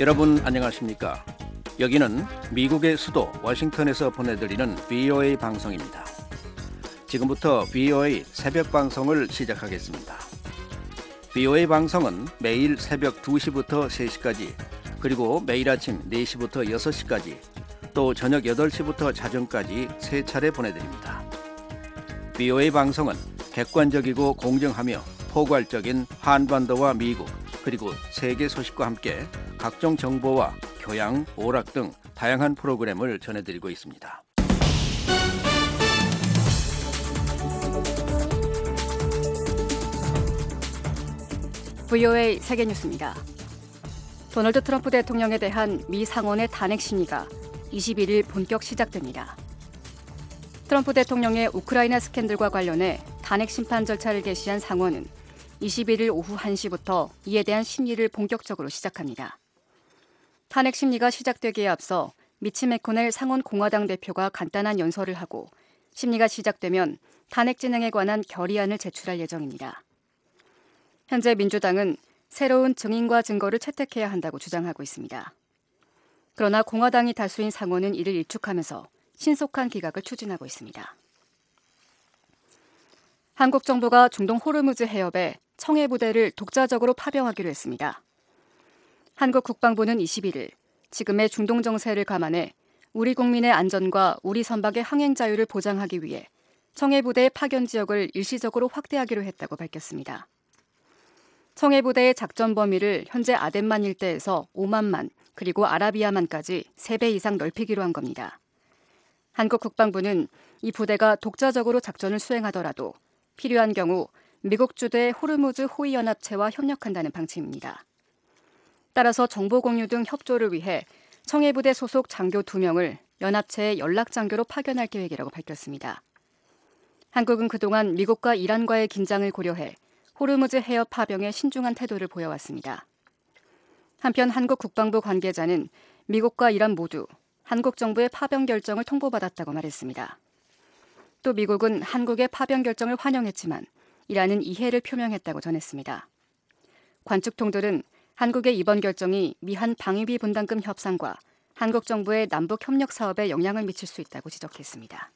여러분 안녕하십니까? 여기는 미국의 수도 워싱턴에서 보내드리는 VOA 방송입니다. 지금부터 VOA 새벽 방송을 시작하겠습니다. VOA 방송은 매일 새벽 2시부터 3시까지, 그리고 매일 아침 4시부터 6시까지, 또 저녁 8시부터 자정까지 3차례 보내드립니다. VOA 방송은 객관적이고 공정하며 포괄적인 한반도와 미국, 그리고 세계 소식과 함께 각종 정보와 교양, 오락 등 다양한 프로그램을 전해드리고 있습니다. VOA 세계뉴스입니다. 도널드 트럼프 대통령에 대한 미 상원의 탄핵 심리가 21일 본격 시작됩니다. 트럼프 대통령의 우크라이나 스캔들과 관련해 탄핵 심판 절차를 개시한 상원은 21일 오후 1시부터 이에 대한 심리를 본격적으로 시작합니다. 탄핵 심리가 시작되기에 앞서 미치 매코넬 상원 공화당 대표가 간단한 연설을 하고 심리가 시작되면 탄핵 진행에 관한 결의안을 제출할 예정입니다. 현재 민주당은 새로운 증인과 증거를 채택해야 한다고 주장하고 있습니다. 그러나 공화당이 다수인 상원은 이를 일축하면서 신속한 기각을 추진하고 있습니다. 한국 정부가 중동 호르무즈 해협에 청해 부대를 독자적으로 파병하기로 했습니다. 한국 국방부는 21일 지금의 중동 정세를 감안해 우리 국민의 안전과 우리 선박의 항행 자유를 보장하기 위해 청해 부대의 파견 지역을 일시적으로 확대하기로 했다고 밝혔습니다. 청해 부대의 작전 범위를 현재 아덴만 일대에서 오만만 그리고 아라비아만까지 3배 이상 넓히기로 한 겁니다. 한국 국방부는 이 부대가 독자적으로 작전을 수행하더라도 필요한 경우 미국 주도의 호르무즈 호위연합체와 협력한다는 방침입니다. 따라서 정보 공유 등 협조를 위해 청해부대 소속 장교 2명을 연합체의 연락장교로 파견할 계획이라고 밝혔습니다. 한국은 그동안 미국과 이란과의 긴장을 고려해 호르무즈 해협 파병에 신중한 태도를 보여왔습니다. 한편 한국 국방부 관계자는 미국과 이란 모두 한국 정부의 파병 결정을 통보받았다고 말했습니다. 또 미국은 한국의 파병 결정을 환영했지만 이란은 이해를 표명했다고 전했습니다. 관측통들은 한국의 이번 결정이 미한 방위비 분담금 협상과 한국 정부의 남북 협력 사업에 영향을 미칠 수 있다고 지적했습니다.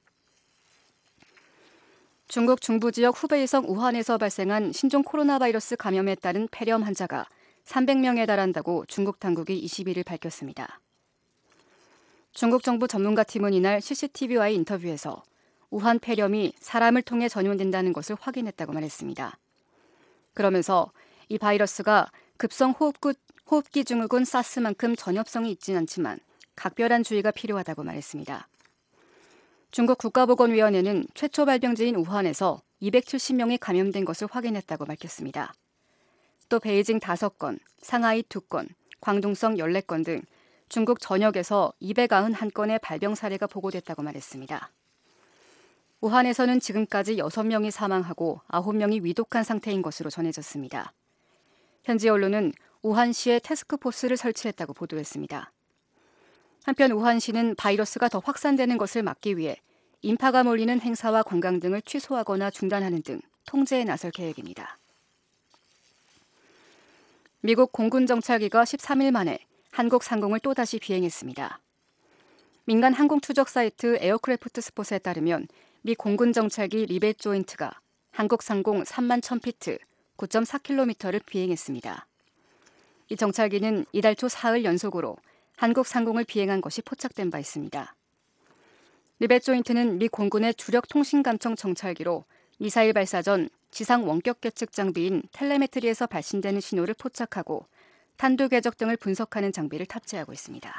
중국 중부 지역 후베이성 우한에서 발생한 신종 코로나 바이러스 감염에 따른 폐렴 환자가 300명에 달한다고 중국 당국이 21일 밝혔습니다. 중국 정부 전문가팀은 이날 CCTV와의 인터뷰에서 우한 폐렴이 사람을 통해 전염된다는 것을 확인했다고 말했습니다. 그러면서 이 바이러스가 급성 호흡기 증후군 사스만큼 전염성이 있진 않지만 각별한 주의가 필요하다고 말했습니다. 중국 국가보건위원회는 최초 발병지인 우한에서 270명이 감염된 것을 확인했다고 밝혔습니다. 또 베이징 5건, 상하이 2건, 광둥성 14건 등 중국 전역에서 291건의 발병 사례가 보고됐다고 말했습니다. 우한에서는 지금까지 6명이 사망하고 9명이 위독한 상태인 것으로 전해졌습니다. 현지 언론은 우한시에 태스크포스를 설치했다고 보도했습니다. 한편 우한시는 바이러스가 더 확산되는 것을 막기 위해 인파가 몰리는 행사와 관광 등을 취소하거나 중단하는 등 통제에 나설 계획입니다. 미국 공군 정찰기가 13일 만에 한국 상공을 또다시 비행했습니다. 민간 항공 추적 사이트 에어크래프트 스폿에 따르면 미 공군 정찰기 리벳 조인트가 한국 상공 3만 1000피트, 9.4km를 비행했습니다. 이 정찰기는 이달 초 사흘 연속으로 한국 상공을 비행한 것이 포착된 바 있습니다. 리벳 조인트는 미 공군의 주력 통신 감청 정찰기로 미사일 발사 전 지상 원격 계측 장비인 텔레메트리에서 발신되는 신호를 포착하고 탄도 궤적 등을 분석하는 장비를 탑재하고 있습니다.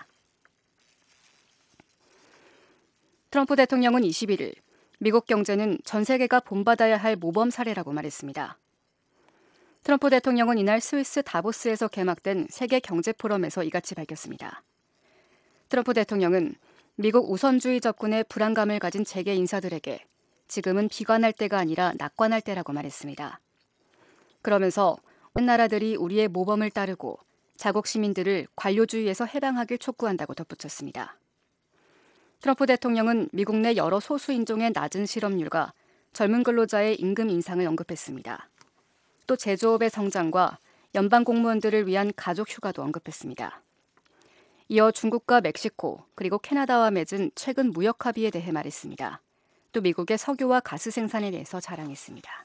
트럼프 대통령은 21일 미국 경제는 전 세계가 본받아야 할 모범 사례라고 말했습니다. 트럼프 대통령은 이날 스위스 다보스에서 개막된 세계 경제 포럼에서 이같이 밝혔습니다. 트럼프 대통령은 미국 우선주의 접근에 불안감을 가진 재계 인사들에게 지금은 비관할 때가 아니라 낙관할 때라고 말했습니다. 그러면서 온 나라들이 우리의 모범을 따르고 자국 시민들을 관료주의에서 해방하길 촉구한다고 덧붙였습니다. 트럼프 대통령은 미국 내 여러 소수 인종의 낮은 실업률과 젊은 근로자의 임금 인상을 언급했습니다. 또 제조업의 성장과 연방 공무원들을 위한 가족 휴가도 언급했습니다. 이어 중국과 멕시코 그리고 캐나다와 맺은 최근 무역 합의에 대해 말했습니다. 또 미국의 석유와 가스 생산에 대해서 자랑했습니다.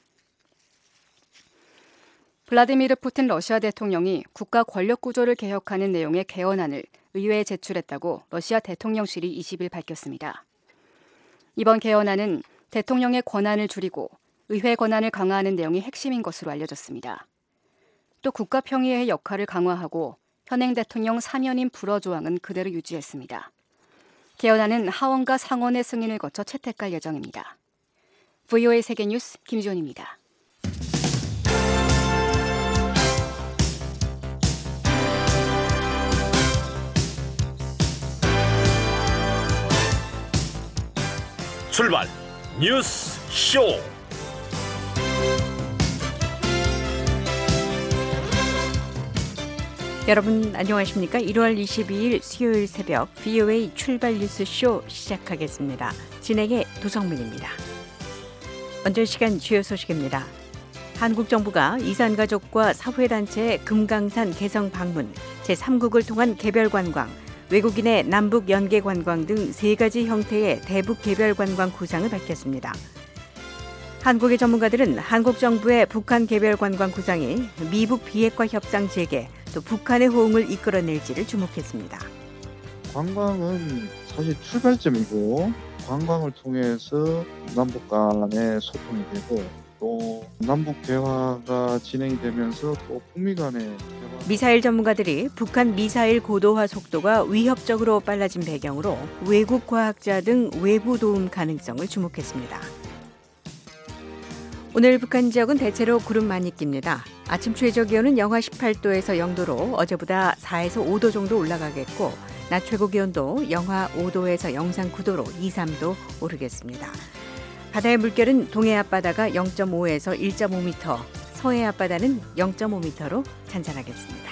블라디미르 푸틴 러시아 대통령이 국가 권력 구조를 개혁하는 내용의 개헌안을 의회에 제출했다고 러시아 대통령실이 20일 밝혔습니다. 이번 개헌안은 대통령의 권한을 줄이고 의회 권한을 강화하는 내용이 핵심인 것으로 알려졌습니다. 또 국가 평의의 역할을 강화하고 현행 대통령 사면인 불허 조항은 그대로 유지했습니다. 개헌안은 하원과 상원의 승인을 거쳐 채택할 예정입니다. VOA 세계뉴스 김지원입니다. 출발 뉴스 쇼. 여러분 안녕하십니까? 1월 22일 수요일 새벽 VOA 출발 뉴스 쇼 시작하겠습니다. 진행의 도성민입니다. 먼저 시간 주요 소식입니다. 한국 정부가 이산가족과 사회단체의 금강산 개성 방문, 제3국을 통한 개별 관광, 외국인의 남북 연계 관광 등 3가지 형태의 대북 개별 관광 구상을 밝혔습니다. 한국의 전문가들은 한국 정부의 북한 개별 관광 구상이 미북 비핵화 협상 재개, 또 북한의 호응을 이끌어낼지를 주목했습니다. 관광은 사실 출발점이고 관광을 통해서 남북 간의 소통이 되고 또 남북 대화가 진행이 되면서 또 북미 간의 대화. 미사일 전문가들이 북한 미사일 고도화 속도가 위협적으로 빨라진 배경으로 외국 과학자 등 외부 도움 가능성을 주목했습니다. 오늘 북한 지역은 대체로 구름만이 낍니다. 아침 최저 기온은 영하 18도에서 0도로 어제보다 4에서 5도 정도 올라가겠고 낮 최고 기온도 영하 5도에서 영상 9도로 2, 3도 오르겠습니다. 바다의 물결은 동해 앞바다가 0.5에서 1.5m, 서해 앞바다는 0.5m로 잔잔하겠습니다.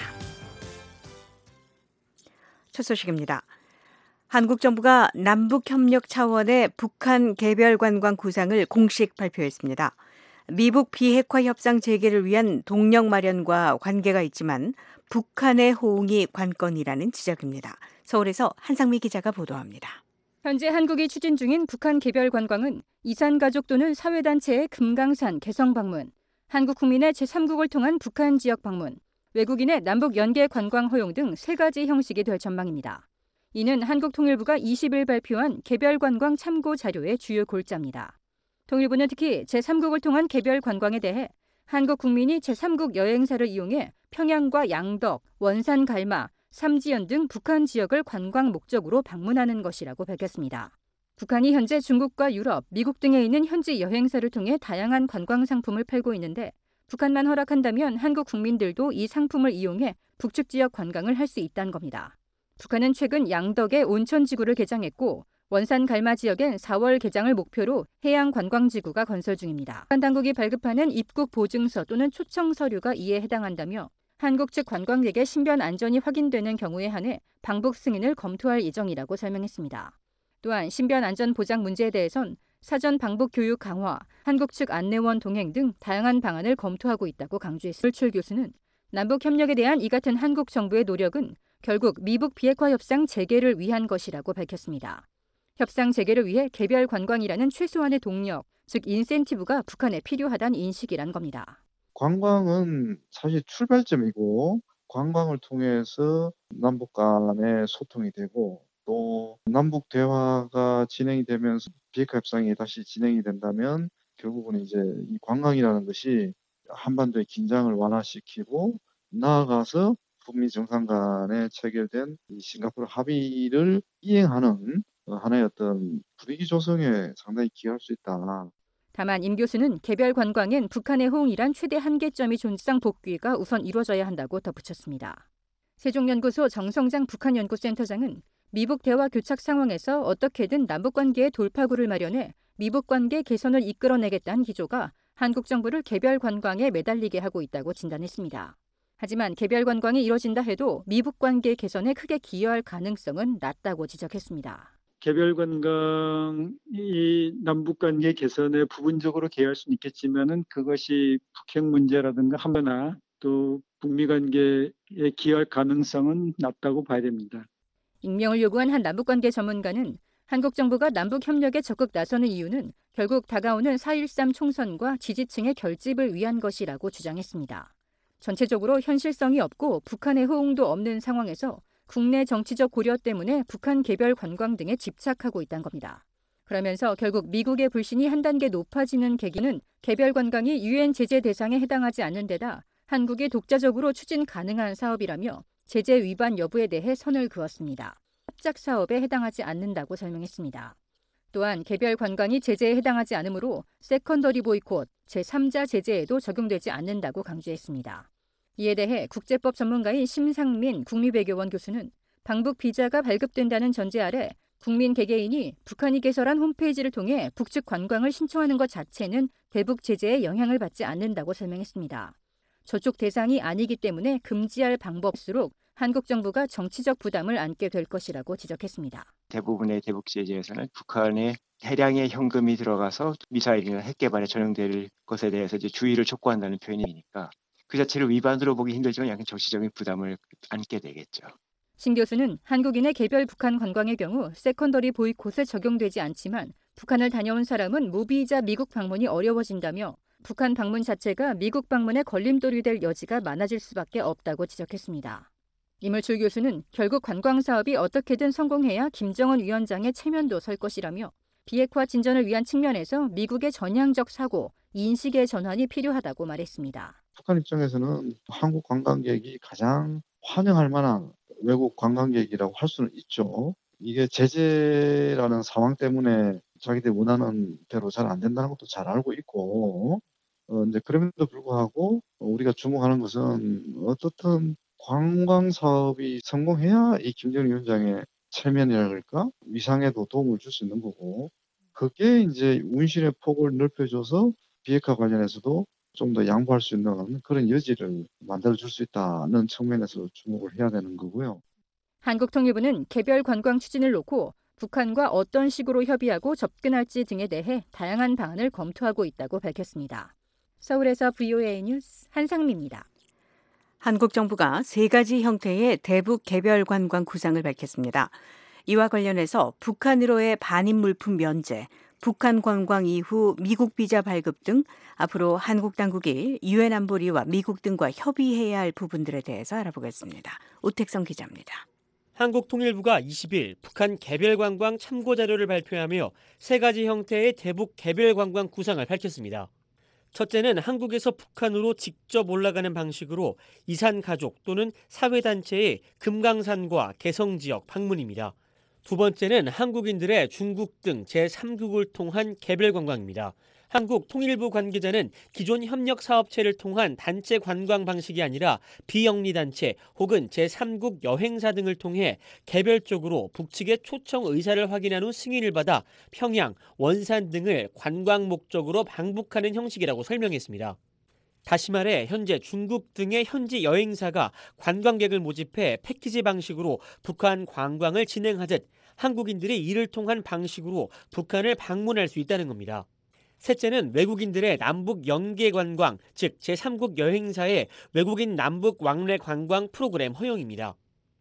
첫 소식입니다. 한국 정부가 남북협력 차원의 북한 개별 관광 구상을 공식 발표했습니다. 미북 비핵화 협상 재개를 위한 동력 마련과 관계가 있지만 북한의 호응이 관건이라는 지적입니다. 서울에서 한상미 기자가 보도합니다. 현재 한국이 추진 중인 북한 개별 관광은 이산가족 또는 사회단체의 금강산 개성 방문, 한국 국민의 제3국을 통한 북한 지역 방문, 외국인의 남북 연계 관광 허용 등 3가지 형식이 될 전망입니다. 이는 한국통일부가 20일 발표한 개별 관광 참고 자료의 주요 골자입니다. 통일부는 특히 제3국을 통한 개별 관광에 대해 한국 국민이 제3국 여행사를 이용해 평양과 양덕, 원산 갈마, 삼지연 등 북한 지역을 관광 목적으로 방문하는 것이라고 밝혔습니다. 북한이 현재 중국과 유럽, 미국 등에 있는 현지 여행사를 통해 다양한 관광 상품을 팔고 있는데 북한만 허락한다면 한국 국민들도 이 상품을 이용해 북측 지역 관광을 할 수 있다는 겁니다. 북한은 최근 양덕에 온천지구를 개장했고 원산 갈마 지역엔 4월 개장을 목표로 해양 관광지구가 건설 중입니다. 북한 당국이 발급하는 입국 보증서 또는 초청 서류가 이에 해당한다며 한국 측 관광객의 신변 안전이 확인되는 경우에 한해 방북 승인을 검토할 예정이라고 설명했습니다. 또한 신변 안전 보장 문제에 대해선 사전 방북 교육 강화, 한국 측 안내원 동행 등 다양한 방안을 검토하고 있다고 강조했습니다. 설출 교수는 남북 협력에 대한 이 같은 한국 정부의 노력은 결국 미북 비핵화 협상 재개를 위한 것이라고 밝혔습니다. 협상 재개를 위해 개별 관광이라는 최소한의 동력, 즉 인센티브가 북한에 필요하다는 인식이란 겁니다. 관광은 사실 출발점이고 관광을 통해서 남북 간의 소통이 되고 또 남북 대화가 진행이 되면서 비핵화 협상이 다시 진행이 된다면 결국은 이제 이 관광이라는 것이 한반도의 긴장을 완화시키고 나아가서 북미 정상 간에 체결된 이 싱가포르 합의를 이행하는 하나의 어떤 분위기 조성에 상당히 기여할 수 있다. 다만 임 교수는 개별 관광엔 북한의 호응이란 최대 한계점이 존상 복귀가 우선 이루어져야 한다고 덧붙였습니다. 세종연구소 정성장 북한연구센터장은 미북 대화 교착 상황에서 어떻게든 남북관계의 돌파구를 마련해 미북관계 개선을 이끌어내겠다는 기조가 한국 정부를 개별 관광에 매달리게 하고 있다고 진단했습니다. 하지만 개별 관광이 이뤄진다 해도 미북 관계 개선에 크게 기여할 가능성은 낮다고 지적했습니다. 개별 관광이 남북 관계 개선에 부분적으로 기여할 수는 있겠지만은 그것이 북핵 문제라든가 한반도나 또 북미 관계에 기여할 가능성은 낮다고 봐야 됩니다. 익명을 요구한 한 남북관계 전문가는 한국 정부가 남북 협력에 적극 나서는 이유는 결국 다가오는 4.13 총선과 지지층의 결집을 위한 것이라고 주장했습니다. 전체적으로 현실성이 없고 북한의 호응도 없는 상황에서 국내 정치적 고려 때문에 북한 개별 관광 등에 집착하고 있다는 겁니다. 그러면서 결국 미국의 불신이 한 단계 높아지는 계기는 개별 관광이 유엔 제재 대상에 해당하지 않는 데다 한국이 독자적으로 추진 가능한 사업이라며 제재 위반 여부에 대해 선을 그었습니다. 합작 사업에 해당하지 않는다고 설명했습니다. 또한 개별 관광이 제재에 해당하지 않으므로 세컨더리 보이콧, 제3자 제재에도 적용되지 않는다고 강조했습니다. 이에 대해 국제법 전문가인 심상민 국립외교원 교수는 방북 비자가 발급된다는 전제 아래 국민 개개인이 북한이 개설한 홈페이지를 통해 북측 관광을 신청하는 것 자체는 대북 제재에 영향을 받지 않는다고 설명했습니다. 저쪽 대상이 아니기 때문에 금지할 방법수록 한국 정부가 정치적 부담을 안게 될 것이라고 지적했습니다. 대부분의 대북 제재에서는 북한에 대량의 현금이 들어가서 미사일이나 핵 개발에 전용될 것에 대해서 이제 주의를 촉구한다는 표현이니까 그 자체를 위반으로 보기 힘들지만 약간 정치적인 부담을 안게 되겠죠. 신 교수는 한국인의 개별 북한 관광의 경우 세컨더리 보이콧에 적용되지 않지만 북한을 다녀온 사람은 무비자 미국 방문이 어려워진다며 북한 방문 자체가 미국 방문의 걸림돌이 될 여지가 많아질 수밖에 없다고 지적했습니다. 이물출 교수는 결국 관광 사업이 어떻게든 성공해야 김정은 위원장의 체면도 설 것이라며 비핵화 진전을 위한 측면에서 미국의 전향적 사고, 인식의 전환이 필요하다고 말했습니다. 북한 입장에서는 한국 관광객이 가장 환영할 만한 외국 관광객이라고 할 수는 있죠. 이게 제재라는 상황 때문에 자기들 원하는 대로 잘 안 된다는 것도 잘 알고 있고, 이제 그럼에도 불구하고 우리가 주목하는 것은 어떻든 관광 사업이 성공해야 이 김정은 위원장의 체면이랄까 위상에도 도움을 줄 수 있는 거고, 그게 이제 운신의 폭을 넓혀줘서 비핵화 관련해서도 좀 더 양보할 수 있는 그런 여지를 만들어줄 수 있다는 측면에서 주목을 해야 되는 거고요. 한국통일부는 개별 관광 추진을 놓고 북한과 어떤 식으로 협의하고 접근할지 등에 대해 다양한 방안을 검토하고 있다고 밝혔습니다. 서울에서 VOA 뉴스 한상미입니다. 한국 정부가 3가지 형태의 대북 개별 관광 구상을 밝혔습니다. 이와 관련해서 북한으로의 반입 물품 면제, 북한 관광 이후 미국 비자 발급 등 앞으로 한국 당국이 유엔 안보리와 미국 등과 협의해야 할 부분들에 대해서 알아보겠습니다. 오택성 기자입니다. 한국통일부가 20일 북한 개별관광 참고 자료를 발표하며 3가지 형태의 대북 개별관광 구상을 밝혔습니다. 첫째는 한국에서 북한으로 직접 올라가는 방식으로 이산가족 또는 사회단체의 금강산과 개성지역 방문입니다. 두 번째는 한국인들의 중국 등 제3국을 통한 개별관광입니다. 한국통일부 관계자는 기존 협력사업체를 통한 단체 관광 방식이 아니라 비영리단체 혹은 제3국 여행사 등을 통해 개별적으로 북측의 초청 의사를 확인한 후 승인을 받아 평양, 원산 등을 관광 목적으로 방북하는 형식이라고 설명했습니다. 다시 말해 현재 중국 등의 현지 여행사가 관광객을 모집해 패키지 방식으로 북한 관광을 진행하듯 한국인들이 이를 통한 방식으로 북한을 방문할 수 있다는 겁니다. 셋째는 외국인들의 남북 연계 관광, 즉 제3국 여행사의 외국인 남북 왕래 관광 프로그램 허용입니다.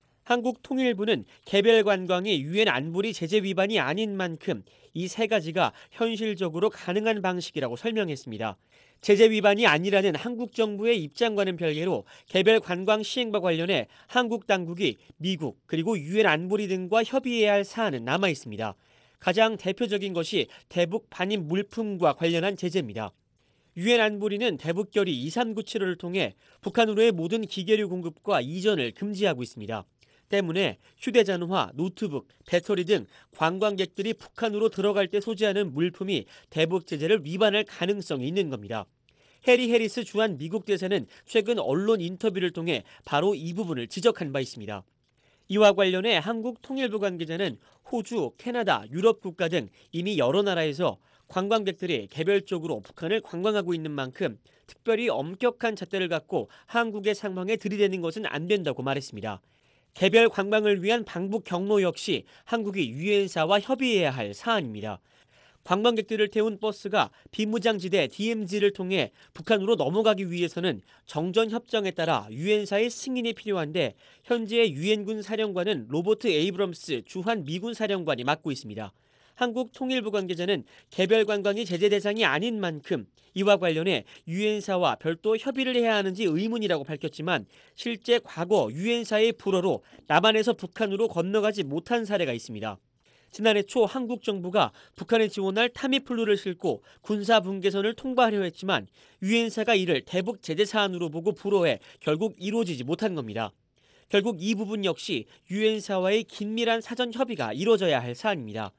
한국통일부는 개별 관광이 유엔 안보리 제재 위반이 아닌 만큼 이 3가지가 현실적으로 가능한 방식이라고 설명했습니다. 제재 위반이 아니라는 한국 정부의 입장과는 별개로 개별 관광 시행과 관련해 한국 당국이 미국 그리고 유엔 안보리 등과 협의해야 할 사안은 남아 있습니다. 가장 대표적인 것이 대북 반입 물품과 관련한 제재입니다. 유엔 안보리는 대북 결의 2397호를 통해 북한으로의 모든 기계류 공급과 이전을 금지하고 있습니다. 때문에 휴대전화, 노트북, 배터리 등 관광객들이 북한으로 들어갈 때 소지하는 물품이 대북 제재를 위반할 가능성이 있는 겁니다. 해리 해리스 주한 미국 대사는 최근 언론 인터뷰를 통해 바로 이 부분을 지적한 바 있습니다. 이와 관련해 한국통일부 관계자는 호주, 캐나다, 유럽 국가 등 이미 여러 나라에서 관광객들이 개별적으로 북한을 관광하고 있는 만큼 특별히 엄격한 잣대를 갖고 한국의 상황에 들이대는 것은 안 된다고 말했습니다. 개별 관광을 위한 방북 경로 역시 한국이 유엔사와 협의해야 할 사안입니다. 관광객들을 태운 버스가 비무장지대 DMZ를 통해 북한으로 넘어가기 위해서는 정전협정에 따라 유엔사의 승인이 필요한데 현재 유엔군 사령관은 로버트 에이브럼스 주한 미군 사령관이 맡고 있습니다. 한국 통일부 관계자는 개별 관광이 제재 대상이 아닌 만큼 이와 관련해 유엔사와 별도 협의를 해야 하는지 의문이라고 밝혔지만 실제 과거 유엔사의 불허로 남한에서 북한으로 건너가지 못한 사례가 있습니다. 지난해 초 한국 정부가 북한에 지원할 타미플루를 싣고 군사 분계선을 통과하려 했지만 유엔사가 이를 대북 제재 사안으로 보고 불허해 결국 이루어지지 못한 겁니다. 결국 이 부분 역시 유엔사와의 긴밀한 사전 협의가 이루어져야 할 사안입니다.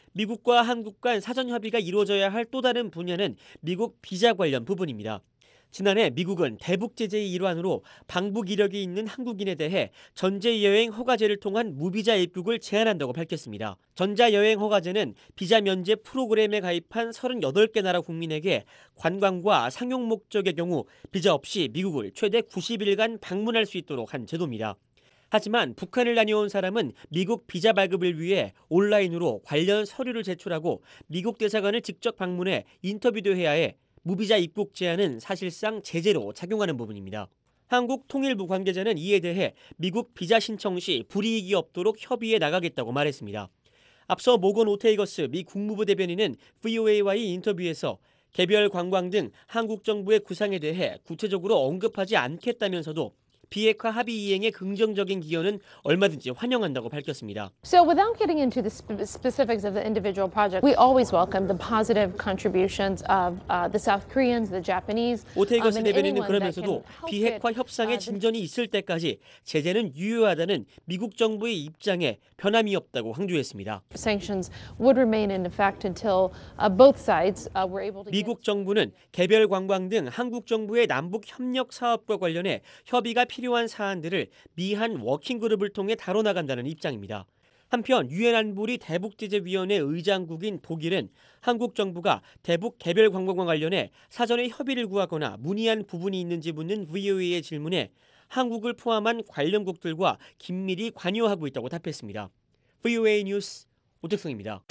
미국과 한국 간 사전 협의가 이루어져야 할 또 다른 분야는 미국 비자 관련 부분입니다. 지난해 미국은 대북 제재의 일환으로 방북 이력이 있는 한국인에 대해 전자여행 허가제를 통한 무비자 입국을 제한한다고 밝혔습니다. 전자여행 허가제는 비자 면제 프로그램에 가입한 38개 나라 국민에게 관광과 상용 목적의 경우 비자 없이 미국을 최대 90일간 방문할 수 있도록 한 제도입니다. 하지만 북한을 다녀온 사람은 미국 비자 발급을 위해 온라인으로 관련 서류를 제출하고 미국 대사관을 직접 방문해 인터뷰도 해야 해 무비자 입국 제한은 사실상 제재로 작용하는 부분입니다. 한국 통일부 관계자는 이에 대해 미국 비자 신청 시 불이익이 없도록 협의해 나가겠다고 말했습니다. 앞서 모건 오테이거스 미 국무부 대변인은 VOA와의 인터뷰에서 개별 관광 등 한국 정부의 구상에 대해 구체적으로 언급하지 않겠다면서도 비핵화 합의 이행의 긍정적인 기여는 얼마든지 환영한다고 밝혔습니다. So without getting into the specifics of the individual project, we always welcome the positive contributions of the South Koreans, the Japanese. 오테이거스 대변인은 그러면서도 비핵화 협상의 진전이 있을 때까지 제재는 유효하다는 미국 정부의 입장에 변함이 없다고 강조했습니다. Sanctions would remain in effect until both sides were able to. 미국 정부는 개별 관광 등 한국 정부의 남북 협력 사업과 관련해 협의가 필요한 사안들을 미한 워킹그룹을 통해 다뤄나간다는 입장입니다. 한편 유엔 안보리 대북제재위원회 의장국인 독일은 한국 정부가 대북 개별 관광과 관련해 사전에 협의를 구하거나 문의한 부분이 있는지 묻는 VOA의 질문에 한국을 포함한 관련국들과 긴밀히 관여하고 있다고 답했습니다. VOA 뉴스 오택성입니다.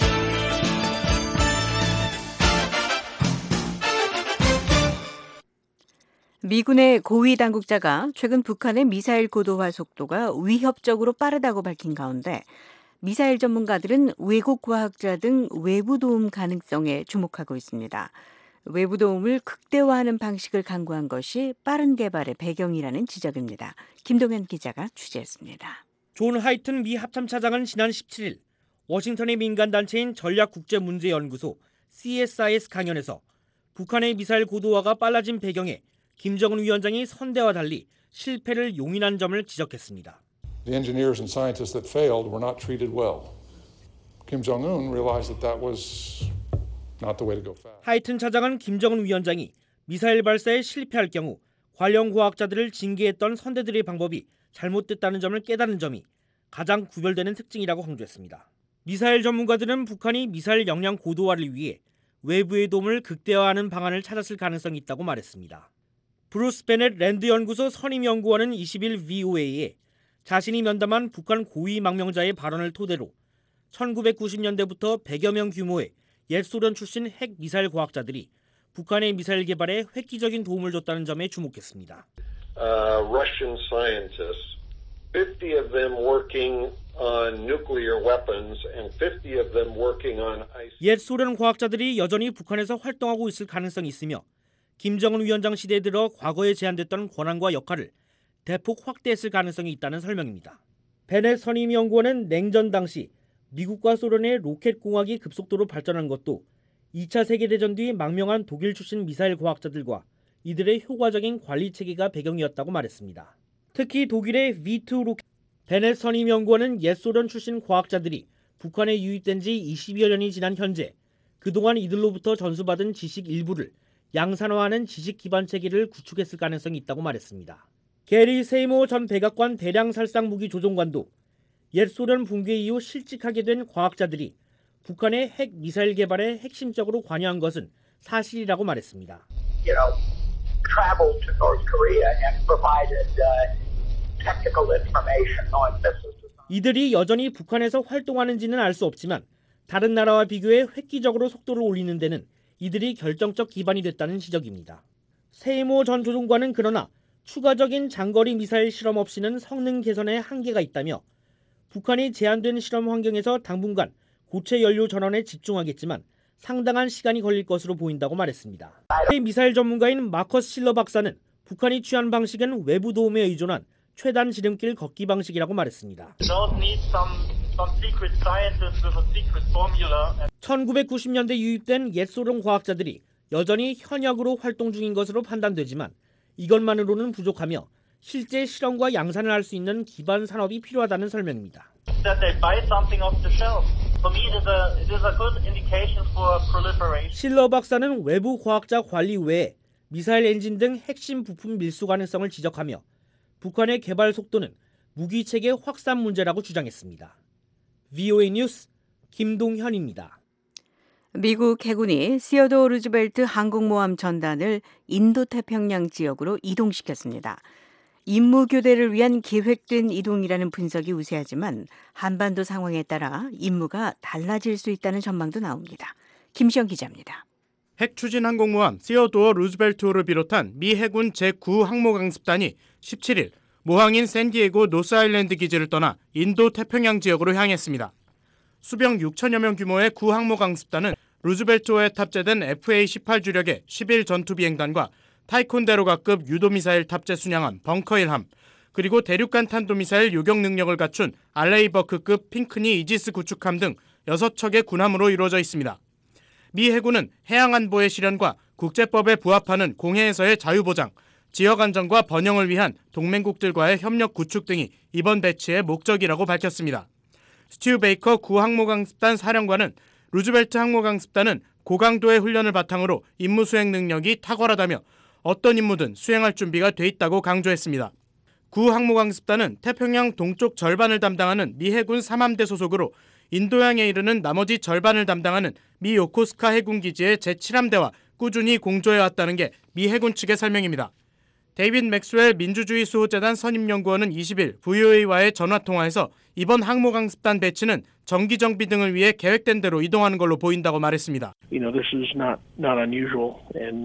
미군의 고위 당국자가 최근 북한의 미사일 고도화 속도가 위협적으로 빠르다고 밝힌 가운데 미사일 전문가들은 외국 과학자 등 외부 도움 가능성에 주목하고 있습니다. 외부 도움을 극대화하는 방식을 강구한 것이 빠른 개발의 배경이라는 지적입니다. 김동현 기자가 취재했습니다. 존 하이튼 미 합참차장은 지난 17일 워싱턴의 민간단체인 전략국제문제연구소 CSIS 강연에서 북한의 미사일 고도화가 빨라진 배경에 김정은 위원장이 선대와 달리 실패를 용인한 점을 지적했습니다. The engineers and scientists that failed were not treated well. Kim Jong-un realized that that was not the way to go fast. 하이튼 차장은 김정은 위원장이 미사일 발사에 실패할 경우 관련 과학자들을 징계했던 선대들의 방법이 잘못됐다는 점을 깨달은 점이 가장 구별되는 특징이라고 강조했습니다. 미사일 전문가들은 북한이 미사일 역량 고도화를 위해 외부의 도움을 극대화하는 방안을 찾았을 가능성이 있다고 말했습니다. 브루스 베넷 랜드 연구소 선임 연구원은 20일 VOA에 자신이 면담한 북한 고위 망명자의 발언을 토대로 1990년대부터 100여 명 규모의 옛 소련 출신 핵 미사일 과학자들이 북한의 미사일 개발에 획기적인 도움을 줬다는 점에 주목했습니다. Russian scientists, 50 of them working on nuclear weapons and 50 of them working on ice. 옛 소련 과학자들이 여전히 북한에서 활동하고 있을 가능성이 있으며 김정은 위원장 시대에 들어 과거에 제한됐던 권한과 역할을 대폭 확대했을 가능성이 있다는 설명입니다. 베넷 선임 연구원은 냉전 당시 미국과 소련의 로켓 공학이 급속도로 발전한 것도 2차 세계대전 뒤 망명한 독일 출신 미사일 과학자들과 이들의 효과적인 관리 체계가 배경이었다고 말했습니다. 특히 독일의 V2 로켓. 베넷 선임 연구원은 옛 소련 출신 과학자들이 북한에 유입된 지 20여 년이 지난 현재 그동안 이들로부터 전수받은 지식 일부를 양산화하는 지식 기반 체계를 구축했을 가능성이 있다고 말했습니다. 게리 세이모 전 백악관 대량 살상 무기 조종관도 옛 소련 붕괴 이후 실직하게 된 과학자들이 북한의 핵 미사일 개발에 핵심적으로 관여한 것은 사실이라고 말했습니다. 이들이 여전히 북한에서 활동하는지는 알 수 없지만 다른 나라와 비교해 획기적으로 속도를 올리는 데는 이들이 결정적 기반이 됐다는 지적입니다. 세이모 전 조종관은 그러나 추가적인 장거리 미사일 실험 없이는 성능 개선에 한계가 있다며 북한이 제한된 실험 환경에서 당분간 고체 연료 전환에 집중하겠지만 상당한 시간이 걸릴 것으로 보인다고 말했습니다. 미사일 전문가인 마커스 실러 박사는 북한이 취한 방식은 외부 도움에 의존한 최단 지름길 걷기 방식이라고 말했습니다. 1990년대 유입된 옛 소련 과학자들이 여전히 현역으로 활동 중인 것으로 판단되지만 이것만으로는 부족하며 실제 실험과 양산을 할 수 있는 기반 산업이 필요하다는 설명입니다. 실러 박사는 외부 과학자 관리 외에 미사일 엔진 등 핵심 부품 밀수 가능성을 지적하며 북한의 개발 속도는 무기체계 확산 문제라고 주장했습니다. VOA 뉴스 김동현입니다. 미국 해군이 시어도어 루즈벨트 항공모함 전단을 인도태평양 지역으로 이동시켰습니다. 임무 교대를 위한 계획된 이동이라는 분석이 우세하지만 한반도 상황에 따라 임무가 달라질 수 있다는 전망도 나옵니다. 김시영 기자입니다. 핵추진 항공모함 시어도어 루즈벨트호를 비롯한 미 해군 제9항모강습단이 17일 모항인 샌디에고 노스아일랜드 기지를 떠나 인도 태평양 지역으로 향했습니다. 수병 6천여 명 규모의 구항모강습단은 루즈벨트호에 탑재된 FA-18 주력의 11 전투비행단과 타이콘데로가급 유도미사일 탑재 순양함 벙커1함, 그리고 대륙간 탄도미사일 요격 능력을 갖춘 알레이버크급 핑크니 이지스 구축함 등 6척의 군함으로 이루어져 있습니다. 미 해군은 해양안보의 실현과 국제법에 부합하는 공해에서의 자유보장, 지역 안정과 번영을 위한 동맹국들과의 협력 구축 등이 이번 배치의 목적이라고 밝혔습니다. 스튜 베이커 구항모강습단 사령관은 루즈벨트 항모강습단은 고강도의 훈련을 바탕으로 임무 수행 능력이 탁월하다며 어떤 임무든 수행할 준비가 돼 있다고 강조했습니다. 구항모강습단은 태평양 동쪽 절반을 담당하는 미 해군 3함대 소속으로 인도양에 이르는 나머지 절반을 담당하는 미 요코스카 해군기지의 제7함대와 꾸준히 공조해왔다는 게 미 해군 측의 설명입니다. 데이빗 맥스웰 민주주의 수호재단 선임연구원은 20일 VOA와의 전화통화에서 이번 항모강습단 배치는 정기정비 등을 위해 계획된 대로 이동하는 걸로 보인다고 말했습니다. This is not unusual, and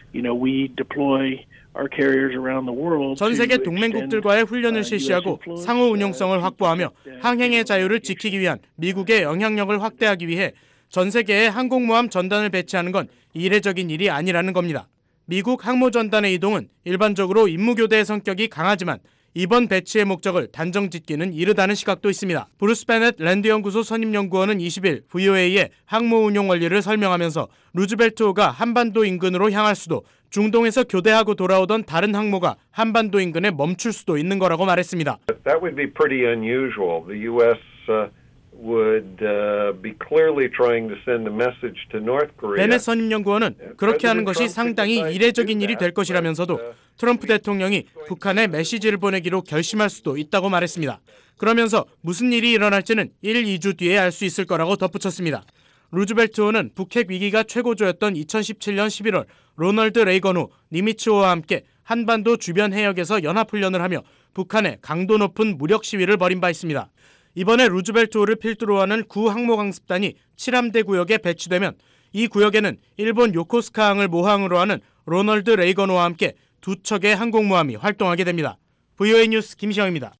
we deploy our carriers around the world. 전 세계 동맹국들과의 훈련을 실시하고 상호 운용성을 확보하며 항행의 자유를 지키기 위한 미국의 영향력을 확대하기 위해 전 세계에 항공모함 전단을 배치하는 건 이례적인 일이 아니라는 겁니다. 미국 항모전단의 이동은 일반적으로 임무교대의 성격이 강하지만 이번 배치의 목적을 단정짓기는 이르다는 시각도 있습니다. 브루스 베넷 랜드연구소 선임연구원은 20일 VOA에 항모 운용 원리를 설명하면서 루즈벨트호가 한반도 인근으로 향할 수도, 중동에서 교대하고 돌아오던 다른 항모가 한반도 인근에 멈출 수도 있는 거라고 말했습니다. That would be pretty unusual. The U.S. would be clearly trying to send a message to North Korea. 베넷 선임연구원은 그렇게 하는 것이 상당히 이례적인 일이 될 것이라면서도 트럼프 대통령이 북한에 메시지를 보내기로 결심할 수도 있다고 말했습니다. 그러면서 무슨 일이 일어날지는 1, 2주 뒤에 알 수 있을 거라고 덧붙였습니다. 루즈벨트호는 북핵 위기가 최고조였던 2017년 11월 로널드 레이건 후 니미츠호와 함께 한반도 주변 해역에서 연합훈련을 하며 북한의 강도 높은 무력 시위를 벌인 바 있습니다. 이번에 루즈벨트호를 필두로 하는 구항모강습단이 7함대 구역에 배치되면 이 구역에는 일본 요코스카항을 모항으로 하는 로널드 레이건호와 함께 2척의 항공모함이 활동하게 됩니다. VOA 뉴스 김시영입니다.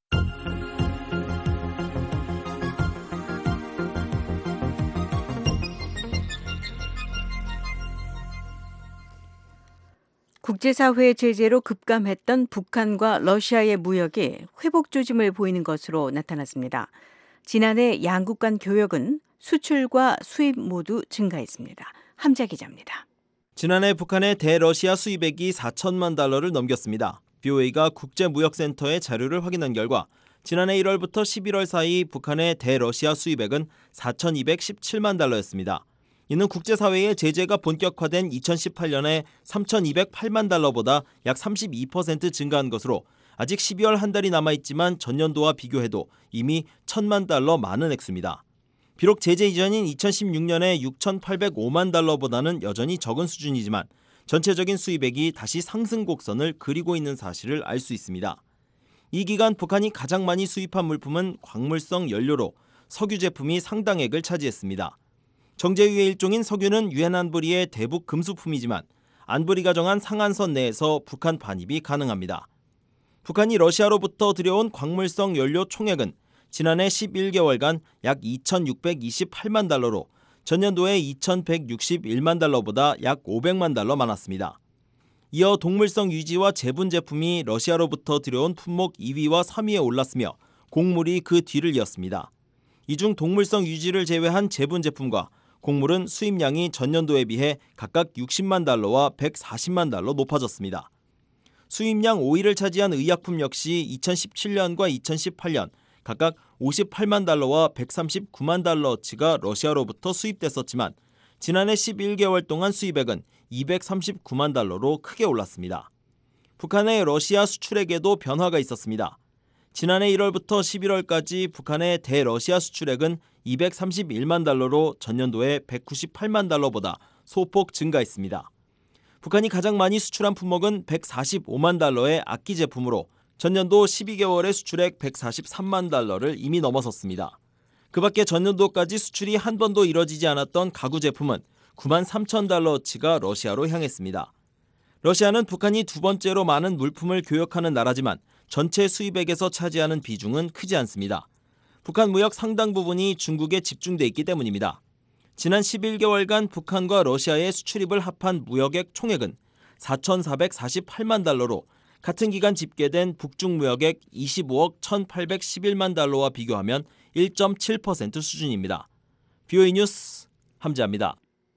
국제사회의 제재로 급감했던 북한과 러시아의 무역이 회복 조짐을 보이는 것으로 나타났습니다. 지난해 양국 간 교역은 수출과 수입 모두 증가했습니다. 함자 기자입니다. 지난해 북한의 대러시아 수입액이 4천만 달러를 넘겼습니다. VOA가 국제무역센터의 자료를 확인한 결과 지난해 1월부터 11월 사이 북한의 대러시아 수입액은 4,217만 달러였습니다. 이는 국제사회의 제재가 본격화된 2018년에 3,208만 달러보다 약 32% 증가한 것으로 아직 12월 한 달이 남아있지만 전년도와 비교해도 이미 1,000만 달러 많은 액수입니다. 비록 제재 이전인 2016년에 6,805만 달러보다는 여전히 적은 수준이지만 전체적인 수입액이 다시 상승 곡선을 그리고 있는 사실을 알 수 있습니다. 이 기간 북한이 가장 많이 수입한 물품은 광물성 연료로 석유 제품이 상당액을 차지했습니다. 정제유의 일종인 석유는 유엔 안보리의 대북 금수품이지만 안보리가 정한 상한선 내에서 북한 반입이 가능합니다. 북한이 러시아로부터 들여온 광물성 연료 총액은 지난해 11개월간 약 2,628만 달러로 전년도에 2,161만 달러보다 약 500만 달러 많았습니다. 이어 동물성 유지와 제분 제품이 러시아로부터 들여온 품목 2위와 3위에 올랐으며 곡물이 그 뒤를 이었습니다. 이 중 동물성 유지를 제외한 제분 제품과 곡물은 수입량이 전년도에 비해 각각 60만 달러와 140만 달러 높아졌습니다. 수입량 5위를 차지한 의약품 역시 2017년과 2018년 각각 58만 달러와 139만 달러어치가 러시아로부터 수입됐었지만 지난해 11개월 동안 수입액은 239만 달러로 크게 올랐습니다. 북한의 러시아 수출액에도 변화가 있었습니다. 지난해 1월부터 11월까지 북한의 대러시아 수출액은 231만 달러로 전년도에 198만 달러보다 소폭 증가했습니다. 북한이 가장 많이 수출한 품목은 145만 달러의 악기 제품으로 전년도 12개월의 수출액 143만 달러를 이미 넘어섰습니다. 그 밖에 전년도까지 수출이 한 번도 이뤄지지 않았던 가구 제품은 9만 3천 달러어치가 러시아로 향했습니다. 러시아는 북한이 두 번째로 많은 물품을 교역하는 나라지만 전체 수입액에서 차지하는 비중은 크지 않습니다. 북한 무역 상당 부분이 중국에 집중돼 있기 때문입니다. 지난 11개월간 북한과 러시아의 수출입을 합한 무역액 총액은 4,448만 달러로 같은 기간 집계된 북중 무역액 25억 1,811만 달러와 비교하면 1.7% 수준입니다. BOA 뉴스 함재합니다.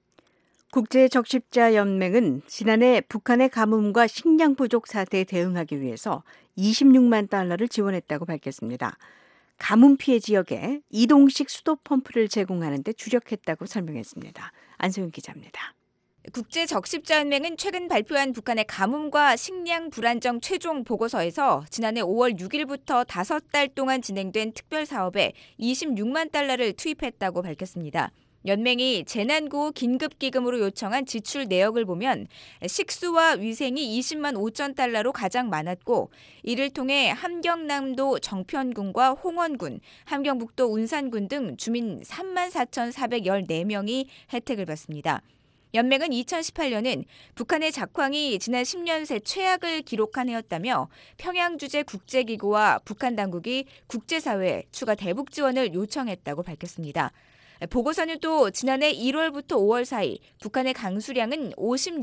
국제적십자연맹은 지난해 북한의 가뭄과 식량 부족 사태에 대응하기 위해서 26만 달러를 지원했다고 밝혔습니다. 가뭄 피해 지역에 이동식 수도 펌프를 제공하는 데 주력했다고 설명했습니다. 안소영 기자입니다. 국제적십자연맹은 최근 발표한 북한의 가뭄과 식량 불안정 최종 보고서에서 지난해 5월 6일부터 5달 동안 진행된 특별 사업에 26만 달러를 투입했다고 밝혔습니다. 연맹이 재난구호 긴급기금으로 요청한 지출 내역을 보면 식수와 위생이 20만 5천 달러로 가장 많았고 이를 통해 함경남도 정편군과 홍원군, 함경북도 운산군 등 주민 3만 4,414명이 혜택을 받습니다. 연맹은 2018년은 북한의 작황이 지난 10년 새 최악을 기록한 해였다며 평양주재국제기구와 북한 당국이 국제사회에 추가 대북 지원을 요청했다고 밝혔습니다. 보고서는 또 지난해 1월부터 5월 사이 북한의 강수량은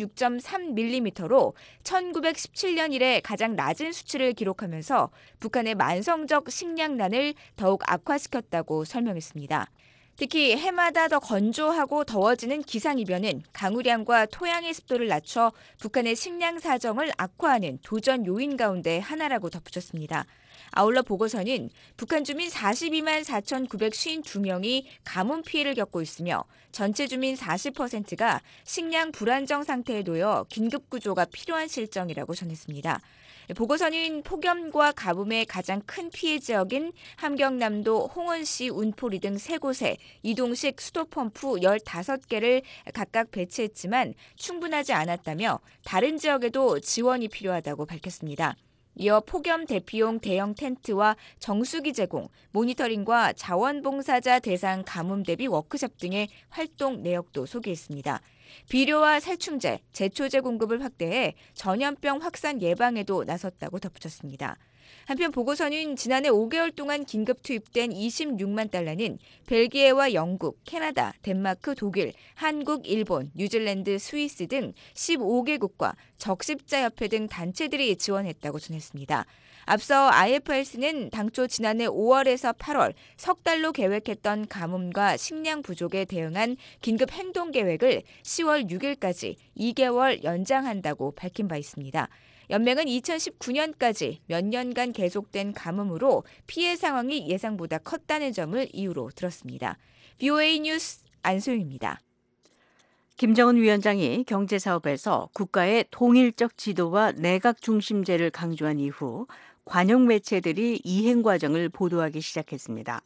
56.3mm로 1917년 이래 가장 낮은 수치를 기록하면서 북한의 만성적 식량난을 더욱 악화시켰다고 설명했습니다. 특히 해마다 더 건조하고 더워지는 기상이변은 강우량과 토양의 습도를 낮춰 북한의 식량 사정을 악화하는 도전 요인 가운데 하나라고 덧붙였습니다. 아울러 보고서는 북한 주민 42만 4,952명이 가뭄 피해를 겪고 있으며 전체 주민 40%가 식량 불안정 상태에 놓여 긴급 구조가 필요한 실정이라고 전했습니다. 보고서는 폭염과 가뭄의 가장 큰 피해 지역인 함경남도 홍원시 운포리 등 3곳에 이동식 수도펌프 15개를 각각 배치했지만 충분하지 않았다며 다른 지역에도 지원이 필요하다고 밝혔습니다. 이어 폭염 대피용 대형 텐트와 정수기 제공, 모니터링과 자원봉사자 대상 가뭄 대비 워크숍 등의 활동 내역도 소개했습니다. 비료와 살충제, 제초제 공급을 확대해 전염병 확산 예방에도 나섰다고 덧붙였습니다. 한편 보고서는 지난해 5개월 동안 긴급 투입된 26만 달러는 벨기에와 영국, 캐나다, 덴마크, 독일, 한국, 일본, 뉴질랜드, 스위스 등 15개국과 적십자협회 등 단체들이 지원했다고 전했습니다. 앞서 IFRC는 당초 지난해 5월에서 8월 석 달로 계획했던 가뭄과 식량 부족에 대응한 긴급 행동 계획을 10월 6일까지 2개월 연장한다고 밝힌 바 있습니다. 연맹은 2019년까지 몇 년간 계속된 가뭄으로 피해 상황이 예상보다 컸다는 점을 이유로 들었습니다. BOA 뉴스 안소영입니다. 김정은 위원장이 경제사업에서 국가의 통일적 지도와 내각 중심제를 강조한 이후 관영 매체들이 이행 과정을 보도하기 시작했습니다.